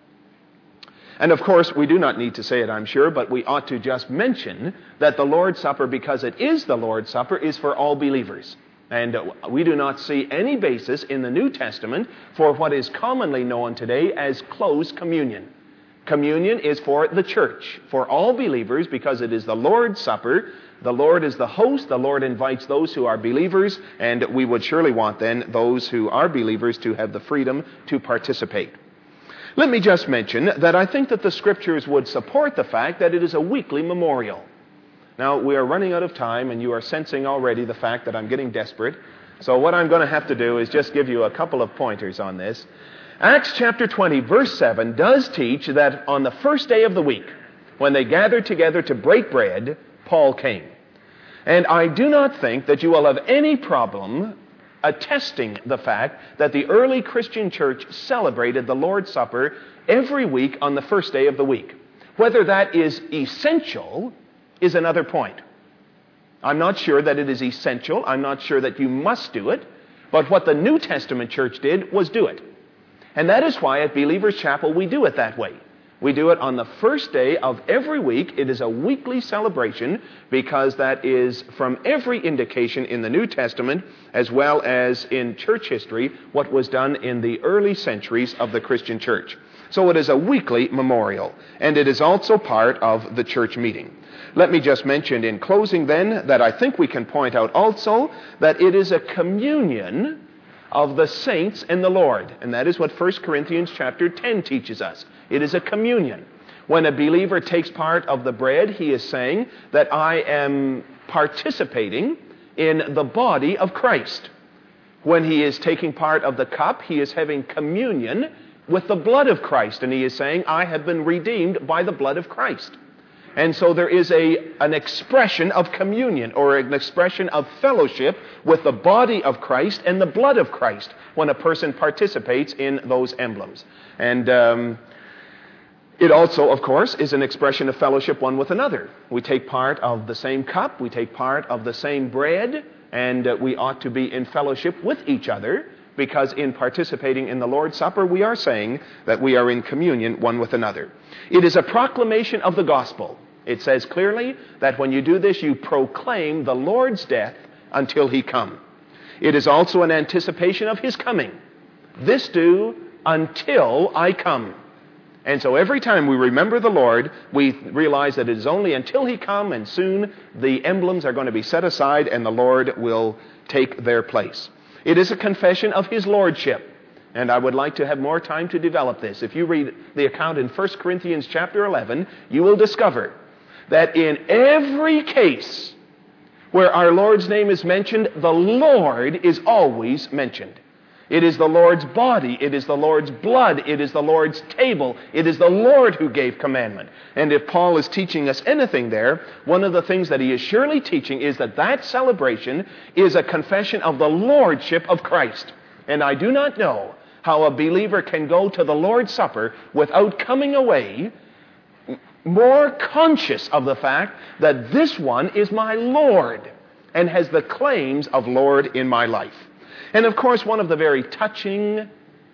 And of course, we do not need to say it, I'm sure, but we ought to just mention that the Lord's Supper, because it is the Lord's Supper, is for all believers. And we do not see any basis in the New Testament for what is commonly known today as closed communion. Communion is for the church, for all believers, because it is the Lord's Supper. The Lord is the host. The Lord invites those who are believers, and we would surely want then those who are believers to have the freedom to participate. Let me just mention that I think that the Scriptures would support the fact that it is a weekly memorial. Now, we are running out of time, and you are sensing already the fact that I'm getting desperate. So what I'm going to have to do is just give you a couple of pointers on this. Acts chapter 20, verse 7 does teach that on the first day of the week, when they gathered together to break bread, Paul came. And I do not think that you will have any problem attesting the fact that the early Christian church celebrated the Lord's Supper every week on the first day of the week. Whether that is essential is another point. I'm not sure that it is essential. I'm not sure that you must do it. But what the New Testament church did was do it. And that is why at Believers Chapel we do it that way. We do it on the first day of every week. It is a weekly celebration because that is from every indication in the New Testament as well as in church history what was done in the early centuries of the Christian church. So it is a weekly memorial, and it is also part of the church meeting. Let me just mention in closing then that I think we can point out also that it is a communion of the saints and the Lord. And that is what 1 Corinthians chapter 10 teaches us. It is a communion. When a believer takes part of the bread, he is saying that I am participating in the body of Christ. When he is taking part of the cup, he is having communion with the blood of Christ. And he is saying, I have been redeemed by the blood of Christ. And so there is an expression of communion or an expression of fellowship with the body of Christ and the blood of Christ when a person participates in those emblems. And it also, of course, is an expression of fellowship one with another. We take part of the same cup, we take part of the same bread, and we ought to be in fellowship with each other because in participating in the Lord's Supper, we are saying that we are in communion one with another. It is a proclamation of the gospel. It says clearly that when you do this, you proclaim the Lord's death until he come. It is also an anticipation of his coming. This do until I come. And so every time we remember the Lord, we realize that it is only until he come, and soon the emblems are going to be set aside and the Lord will take their place. It is a confession of his lordship. And I would like to have more time to develop this. If you read the account in 1 Corinthians chapter 11, you will discover that in every case where our Lord's name is mentioned, the Lord is always mentioned. It is the Lord's body. It is the Lord's blood. It is the Lord's table. It is the Lord who gave commandment. And if Paul is teaching us anything there, one of the things that he is surely teaching is that that celebration is a confession of the lordship of Christ. And I do not know how a believer can go to the Lord's Supper without coming away more conscious of the fact that this one is my Lord and has the claims of Lord in my life. And of course, one of the very touching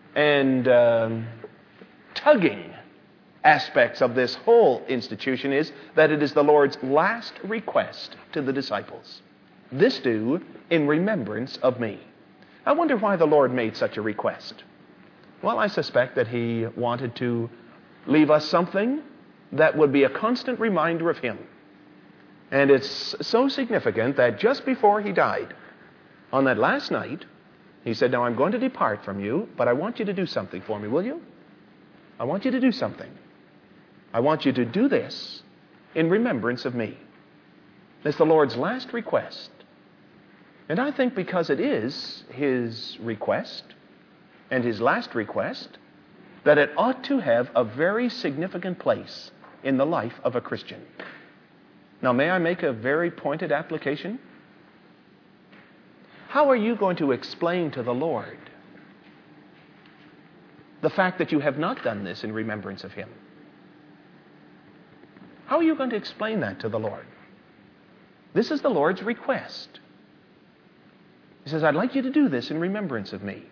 and tugging aspects of this whole institution is that it is the Lord's last request to the disciples. This do in remembrance of me. I wonder why the Lord made such a request. Well, I suspect that he wanted to leave us something that would be a constant reminder of him. And it's so significant that just before he died, on that last night, he said, now I'm going to depart from you, but I want you to do something for me, will you? I want you to do something. I want you to do this in remembrance of me. It's the Lord's last request. And I think because it is his request and his last request, that it ought to have a very significant place in the life of a Christian. Now, may I make a very pointed application? How are you going to explain to the Lord the fact that you have not done this in remembrance of him? How are you going to explain that to the Lord? This is the Lord's request. He says, I'd like you to do this in remembrance of me.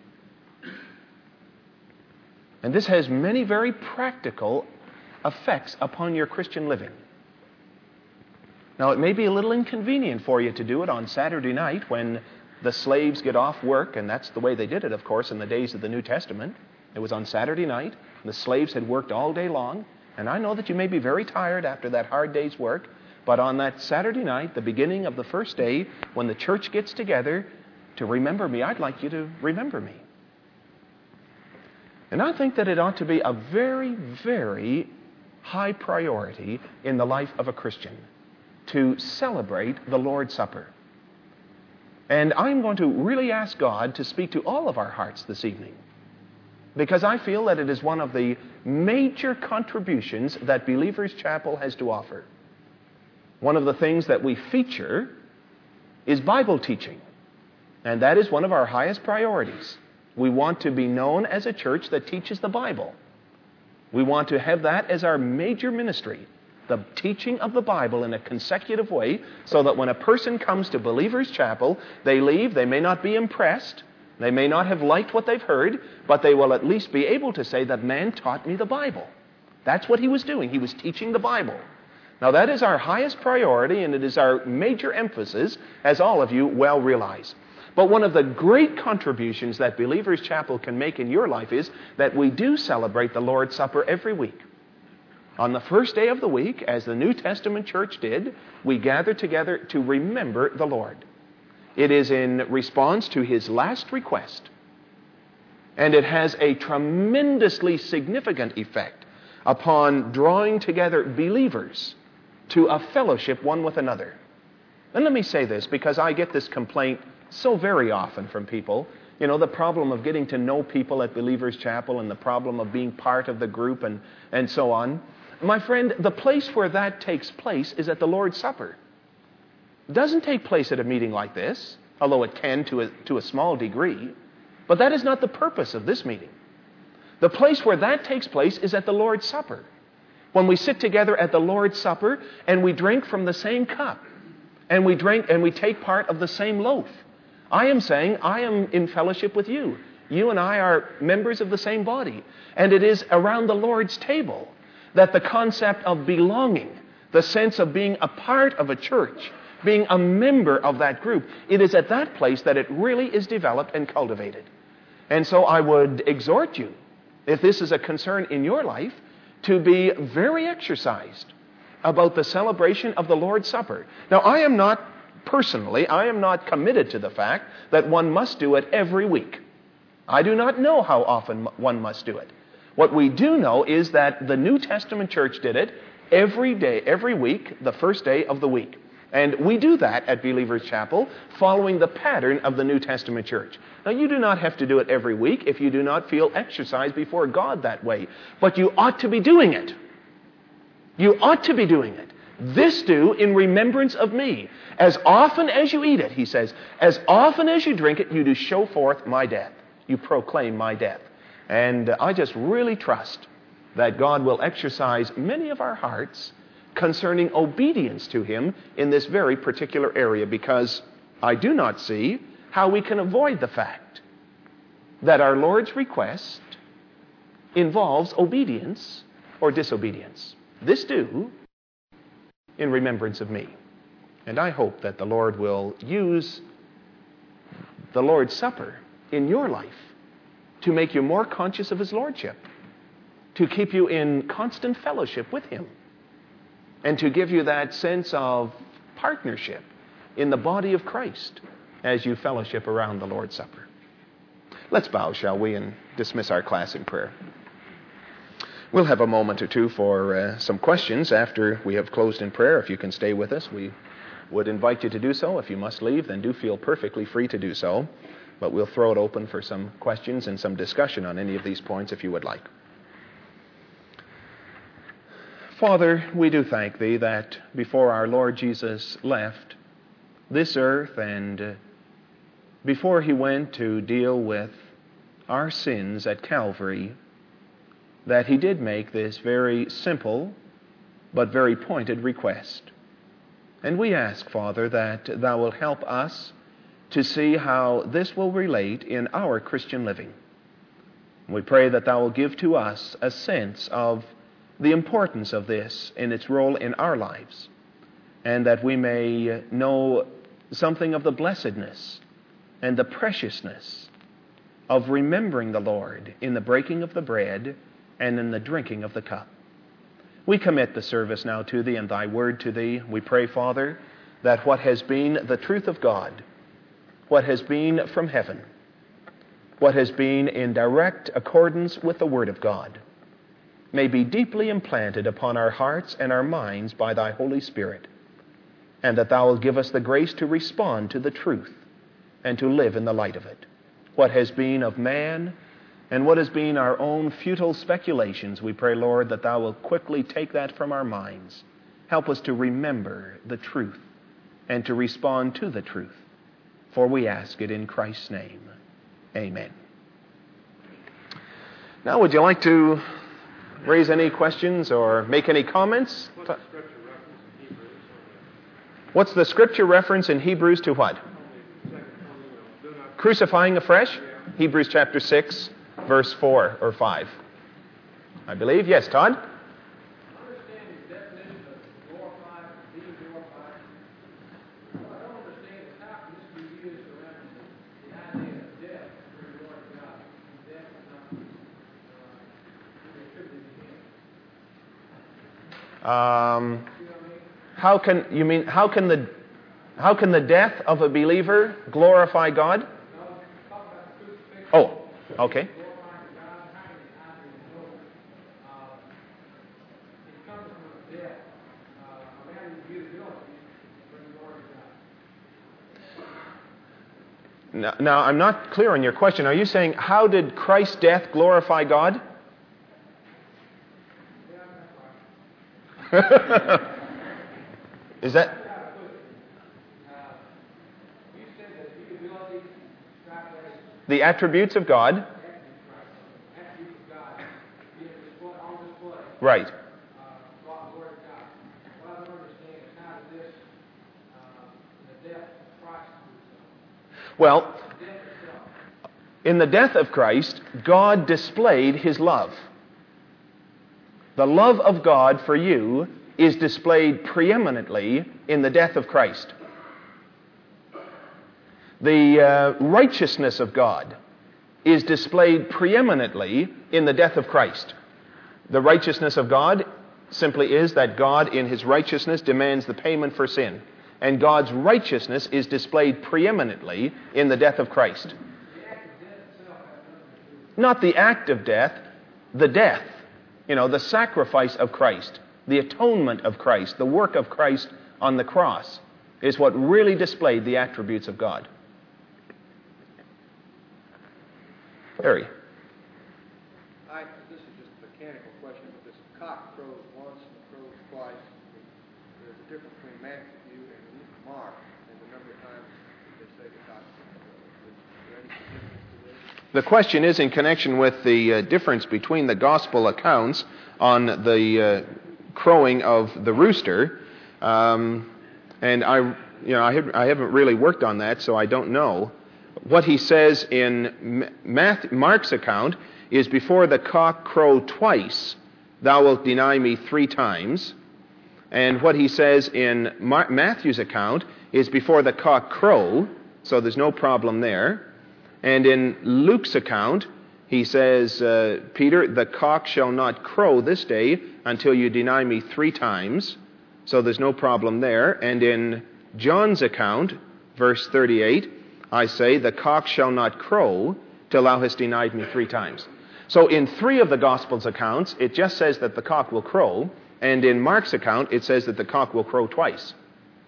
And this has many very practical effects upon your Christian living. Now, it may be a little inconvenient for you to do it on Saturday night when the slaves get off work, and that's the way they did it, of course, in the days of the New Testament. It was on Saturday night. The slaves had worked all day long, and I know that you may be very tired after that hard day's work, but on that Saturday night, the beginning of the first day, when the church gets together to remember me, I'd like you to remember me. And I think that it ought to be a very, very high priority in the life of a Christian to celebrate the Lord's Supper. And I'm going to really ask God to speak to all of our hearts this evening, because I feel that it is one of the major contributions that Believers Chapel has to offer. One of the things that we feature is Bible teaching, and that is one of our highest priorities. We want to be known as a church that teaches the Bible. We want to have that as our major ministry, the teaching of the Bible in a consecutive way, so that when a person comes to Believers Chapel, they leave, they may not be impressed, they may not have liked what they've heard, but they will at least be able to say that man taught me the Bible. That's what he was doing. He was teaching the Bible. Now, that is our highest priority, and it is our major emphasis, as all of you well realize. But one of the great contributions that Believers Chapel can make in your life is that we do celebrate the Lord's Supper every week. On the first day of the week, as the New Testament church did, we gather together to remember the Lord. It is in response to his last request, and it has a tremendously significant effect upon drawing together believers to a fellowship one with another. And let me say this, because I get this complaint so very often from people. You know, the problem of getting to know people at Believers Chapel and the problem of being part of the group and so on. My friend, the place where that takes place is at the Lord's Supper. It doesn't take place at a meeting like this, although it can to a small degree. But that is not the purpose of this meeting. The place where that takes place is at the Lord's Supper. When we sit together at the Lord's Supper and we drink from the same cup, and we take part of the same loaf. I am saying I am in fellowship with you. You and I are members of the same body. And it is around the Lord's table that the concept of belonging, the sense of being a part of a church, being a member of that group, it is at that place that it really is developed and cultivated. And so I would exhort you, if this is a concern in your life, to be very exercised about the celebration of the Lord's Supper. Now, I am not committed to the fact that one must do it every week. I do not know how often one must do it. What we do know is that the New Testament church did it every day, every week, the first day of the week. And we do that at Believers Chapel, following the pattern of the New Testament church. Now, you do not have to do it every week if you do not feel exercised before God that way. But you ought to be doing it. You ought to be doing it. This do in remembrance of me. As often as you eat it, he says, as often as you drink it, you do show forth my death. You proclaim my death. And I just really trust that God will exercise many of our hearts concerning obedience to him in this very particular area, because I do not see how we can avoid the fact that our Lord's request involves obedience or disobedience. This do in remembrance of me. And I hope that the Lord will use the Lord's Supper in your life to make you more conscious of his lordship, to keep you in constant fellowship with him, and to give you that sense of partnership in the body of Christ as you fellowship around the Lord's Supper. Let's bow, shall we, and dismiss our class in prayer. We'll have a moment or two for some questions after we have closed in prayer. If you can stay with us, we would invite you to do so. If you must leave, then do feel perfectly free to do so. But we'll throw it open for some questions and some discussion on any of these points if you would like. Father, we do thank Thee that before our Lord Jesus left this earth and before He went to deal with our sins at Calvary, that He did make this very simple but very pointed request. And we ask, Father, that Thou will help us to see how this will relate in our Christian living. We pray that Thou will give to us a sense of the importance of this in its role in our lives, and that we may know something of the blessedness and the preciousness of remembering the Lord in the breaking of the bread and in the drinking of the cup. We commit the service now to Thee and Thy word to Thee. We pray, Father, that what has been the truth of God, what has been from heaven, what has been in direct accordance with the Word of God, may be deeply implanted upon our hearts and our minds by Thy Holy Spirit, and that Thou will give us the grace to respond to the truth and to live in the light of it. What has been of man and what has been our own futile speculations, we pray, Lord, that Thou will quickly take that from our minds. Help us to remember the truth and to respond to the truth. For we ask it in Christ's name. Amen. Now, would you like to raise any questions or make any comments? What's the scripture reference in Hebrews to what? Crucifying afresh? Hebrews chapter 6, verse 4 or 5. I believe. Yes, Todd? How can the death of a believer glorify God? Oh, okay. Now, I'm not clear on your question. Are you saying, how did Christ's death glorify God? Is that... the attributes of God? Right. Well, in the death of Christ, God displayed His love. The love of God for you is displayed preeminently in the death of Christ. The righteousness of God is displayed preeminently in the death of Christ. The righteousness of God simply is that God in His righteousness demands the payment for sin. And God's righteousness is displayed preeminently in the death of Christ. Not the act of death, the death. The sacrifice of Christ, the atonement of Christ, the work of Christ on the cross is what really displayed the attributes of God. Harry. This is just a mechanical question, but this cock crows once and crows twice. There's a difference between Matthew and Mark and the number of times they say the cock crows. Is there any significance to this? The question is in connection with the difference between the gospel accounts on the crowing of the rooster, and I haven't really worked on that, so I don't know. What he says in Mark's account is, before the cock crow twice, thou wilt deny me 3 times. And what he says in Matthew's account is, before the cock crow, so there's no problem there. And in Luke's account, he says, Peter, the cock shall not crow this day until you deny me 3 times. So there's no problem there. And in John's account, verse 38, I say, the cock shall not crow till thou hast denied me 3 times. So in 3 of the Gospels' accounts, it just says that the cock will crow. And in Mark's account, it says that the cock will crow twice.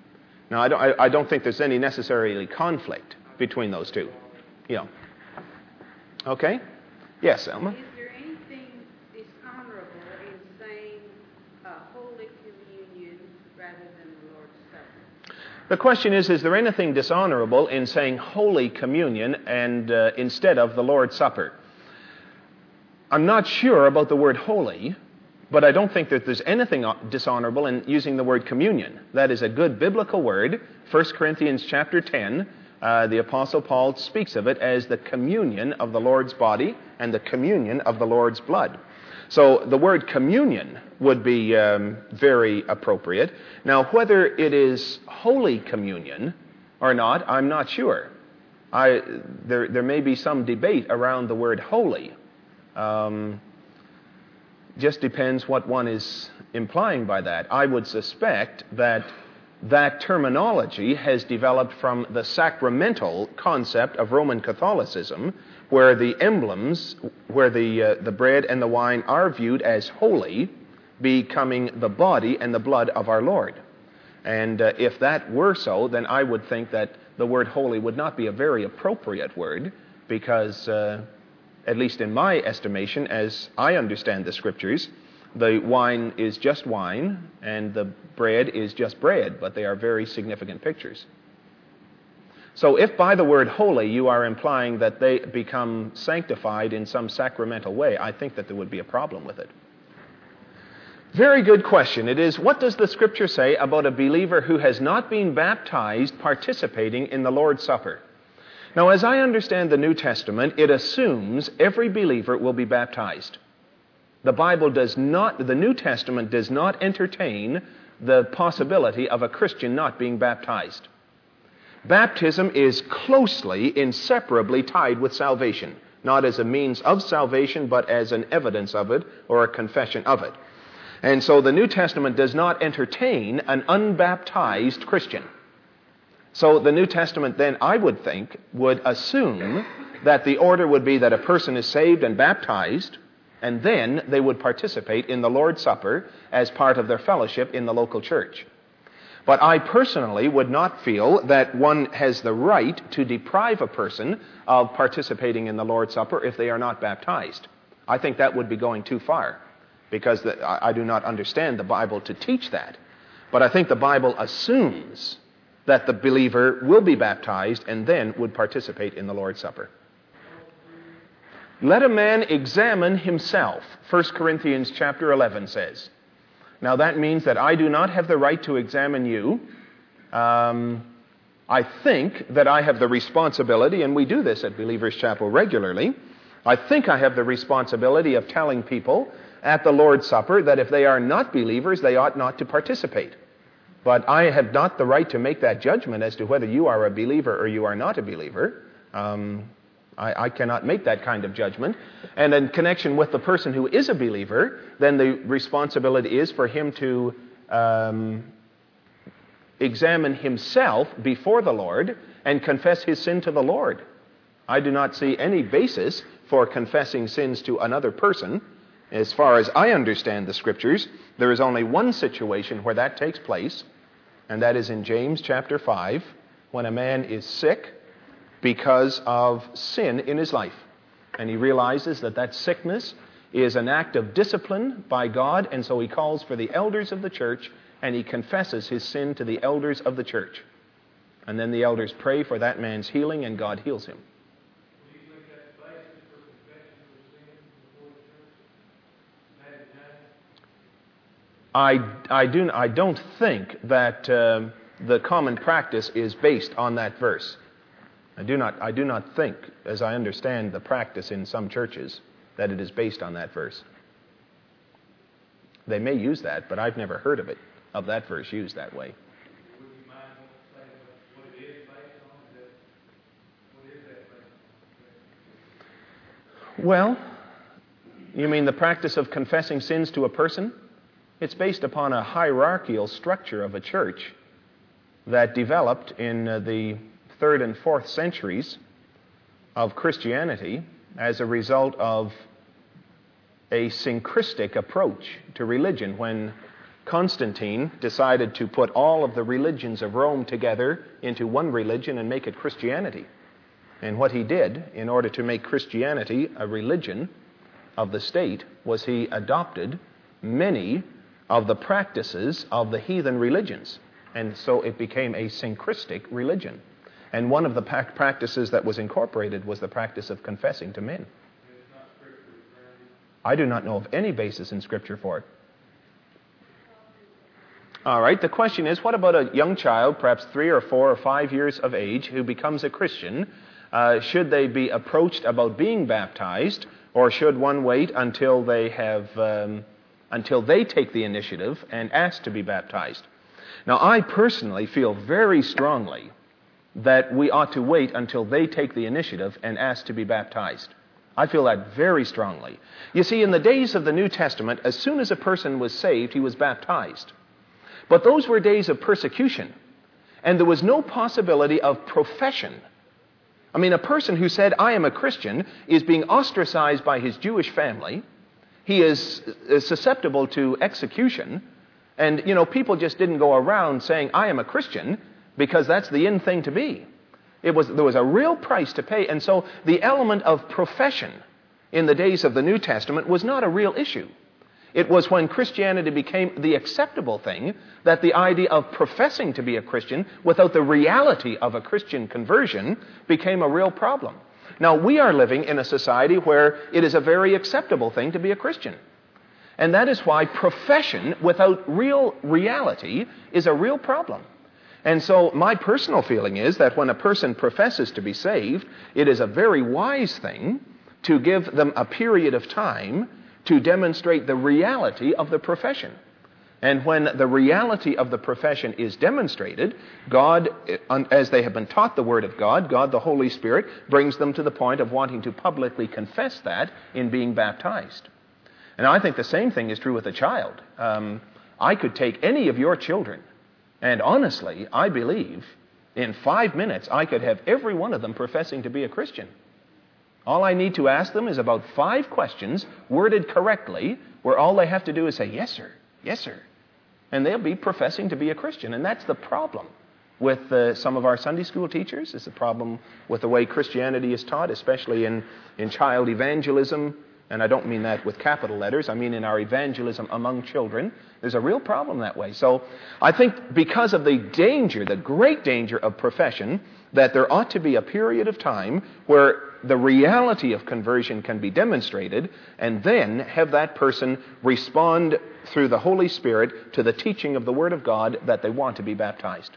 Now, I don't think there's any necessarily conflict between those two. Yeah. Okay? Yes, Elma? Is there anything dishonorable in saying Holy Communion rather than the Lord's Supper? The question is there anything dishonorable in saying Holy Communion and instead of the Lord's Supper? I'm not sure about the word holy, but I don't think that there's anything dishonorable in using the word communion. That is a good biblical word. 1 Corinthians chapter 10, the Apostle Paul speaks of it as the communion of the Lord's body and the communion of the Lord's blood. So the word communion would be very appropriate. Now, whether it is Holy Communion or not, I'm not sure. There may be some debate around the word holy. Just depends what one is implying by that. I would suspect that that terminology has developed from the sacramental concept of Roman Catholicism, where the emblems, where the bread and the wine are viewed as holy, becoming the body and the blood of our Lord. And if that were so, then I would think that the word holy would not be a very appropriate word, because at least in my estimation, as I understand the Scriptures, the wine is just wine and the bread is just bread, but they are very significant pictures. So if by the word holy you are implying that they become sanctified in some sacramental way, I think that there would be a problem with it. Very good question. It is, what does the Scripture say about a believer who has not been baptized participating in the Lord's Supper? Now, as I understand the New Testament, it assumes every believer will be baptized. The New Testament does not entertain the possibility of a Christian not being baptized. Baptism is closely, inseparably tied with salvation, not as a means of salvation, but as an evidence of it or a confession of it. And so the New Testament does not entertain an unbaptized Christian. So the New Testament then, I would think, would assume that the order would be that a person is saved and baptized, and then they would participate in the Lord's Supper as part of their fellowship in the local church. But I personally would not feel that one has the right to deprive a person of participating in the Lord's Supper if they are not baptized. I think that would be going too far, because I do not understand the Bible to teach that. But I think the Bible assumes that the believer will be baptized and then would participate in the Lord's Supper. Let a man examine himself, 1 Corinthians chapter 11 says. Now that means that I do not have the right to examine you. I think that I have the responsibility, and we do this at Believers Chapel regularly, I think I have the responsibility of telling people at the Lord's Supper that if they are not believers, they ought not to participate. But I have not the right to make that judgment as to whether you are a believer or you are not a believer. I cannot make that kind of judgment. And in connection with the person who is a believer, then the responsibility is for him to examine himself before the Lord and confess his sin to the Lord. I do not see any basis for confessing sins to another person. As far as I understand the Scriptures, there is only one situation where that takes place, and that is in James chapter 5, when a man is sick because of sin in his life. And he realizes that that sickness is an act of discipline by God, and so he calls for the elders of the church, and he confesses his sin to the elders of the church. And then the elders pray for that man's healing, and God heals him. I don't think that the common practice is based on that verse. I do not think, as I understand the practice in some churches, that it is based on that verse. They may use that, but I've never heard of that verse used that way. Would you mind saying what it is based on? What is that based on? Well, you mean the practice of confessing sins to a person? It's based upon a hierarchical structure of a church that developed in the 3rd and 4th centuries of Christianity as a result of a syncretic approach to religion when Constantine decided to put all of the religions of Rome together into one religion and make it Christianity. And what he did, in order to make Christianity a religion of the state, was he adopted many of the practices of the heathen religions. And so it became a syncretic religion. And one of the practices that was incorporated was the practice of confessing to men. I do not know of any basis in Scripture for it. All right, the question is, what about a young child, perhaps 3 or 4 or 5 years of age, who becomes a Christian? Should they be approached about being baptized, or should one wait until they take the initiative and ask to be baptized? Now, I personally feel very strongly that we ought to wait until they take the initiative and ask to be baptized. I feel that very strongly. You see, in the days of the New Testament, as soon as a person was saved, he was baptized. But those were days of persecution, and there was no possibility of profession. I mean, a person who said, I am a Christian, is being ostracized by his Jewish family. He is susceptible to execution. And, people just didn't go around saying, I am a Christian, because that's the in thing to be. There was a real price to pay. And so the element of profession in the days of the New Testament was not a real issue. It was when Christianity became the acceptable thing that the idea of professing to be a Christian without the reality of a Christian conversion became a real problem. Now, we are living in a society where it is a very acceptable thing to be a Christian. And that is why profession without real reality is a real problem. And so my personal feeling is that when a person professes to be saved, it is a very wise thing to give them a period of time to demonstrate the reality of the profession. And when the reality of the profession is demonstrated, God, as they have been taught the Word of God, God the Holy Spirit brings them to the point of wanting to publicly confess that in being baptized. And I think the same thing is true with a child. I could take any of your children, and honestly, I believe in 5 minutes I could have every one of them professing to be a Christian. All I need to ask them is about 5 questions, worded correctly, where all they have to do is say, yes, sir, yes, sir. And they'll be professing to be a Christian. And that's the problem with some of our Sunday school teachers. It's the problem with the way Christianity is taught, especially in child evangelism. And I don't mean that with capital letters. I mean in our evangelism among children. There's a real problem that way. So I think because of the danger, the great danger of profession, that there ought to be a period of time where the reality of conversion can be demonstrated, and then have that person respond through the Holy Spirit to the teaching of the Word of God that they want to be baptized.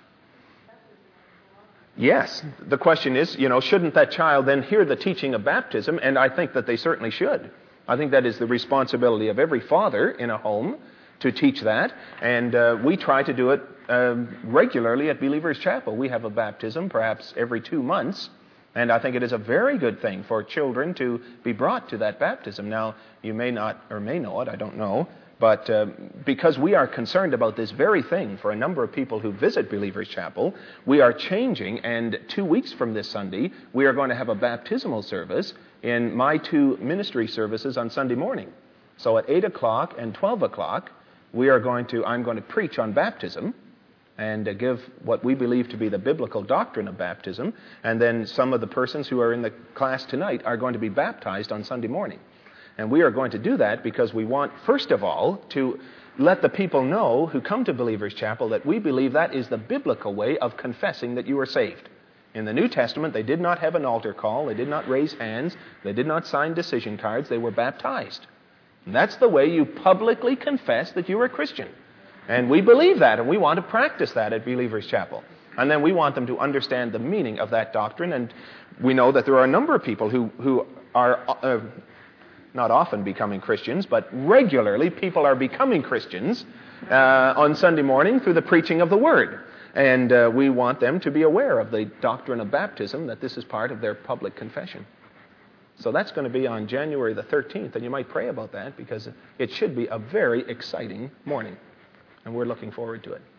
Yes, the question is, shouldn't that child then hear the teaching of baptism? And I think that they certainly should. I think that is the responsibility of every father in a home to teach that. And we try to do it regularly at Believers Chapel. We have a baptism perhaps every 2 months. And I think it is a very good thing for children to be brought to that baptism. Now, you may not or may know it, I don't know. But because we are concerned about this very thing for a number of people who visit Believers Chapel, we are changing, and 2 weeks from this Sunday, we are going to have a baptismal service in my 2 ministry services on Sunday morning. So at 8 o'clock and 12 o'clock, I'm going to preach on baptism and give what we believe to be the biblical doctrine of baptism. And then some of the persons who are in the class tonight are going to be baptized on Sunday morning. And we are going to do that because we want, first of all, to let the people know who come to Believers Chapel that we believe that is the biblical way of confessing that you are saved. In the New Testament, they did not have an altar call. They did not raise hands. They did not sign decision cards. They were baptized. And that's the way you publicly confess that you are a Christian. And we believe that, and we want to practice that at Believers Chapel. And then we want them to understand the meaning of that doctrine. And we know that there are a number of people who are not often becoming Christians, but regularly people are becoming Christians on Sunday morning through the preaching of the Word. And we want them to be aware of the doctrine of baptism, that this is part of their public confession. So that's going to be on January the 13th, and you might pray about that because it should be a very exciting morning. And we're looking forward to it.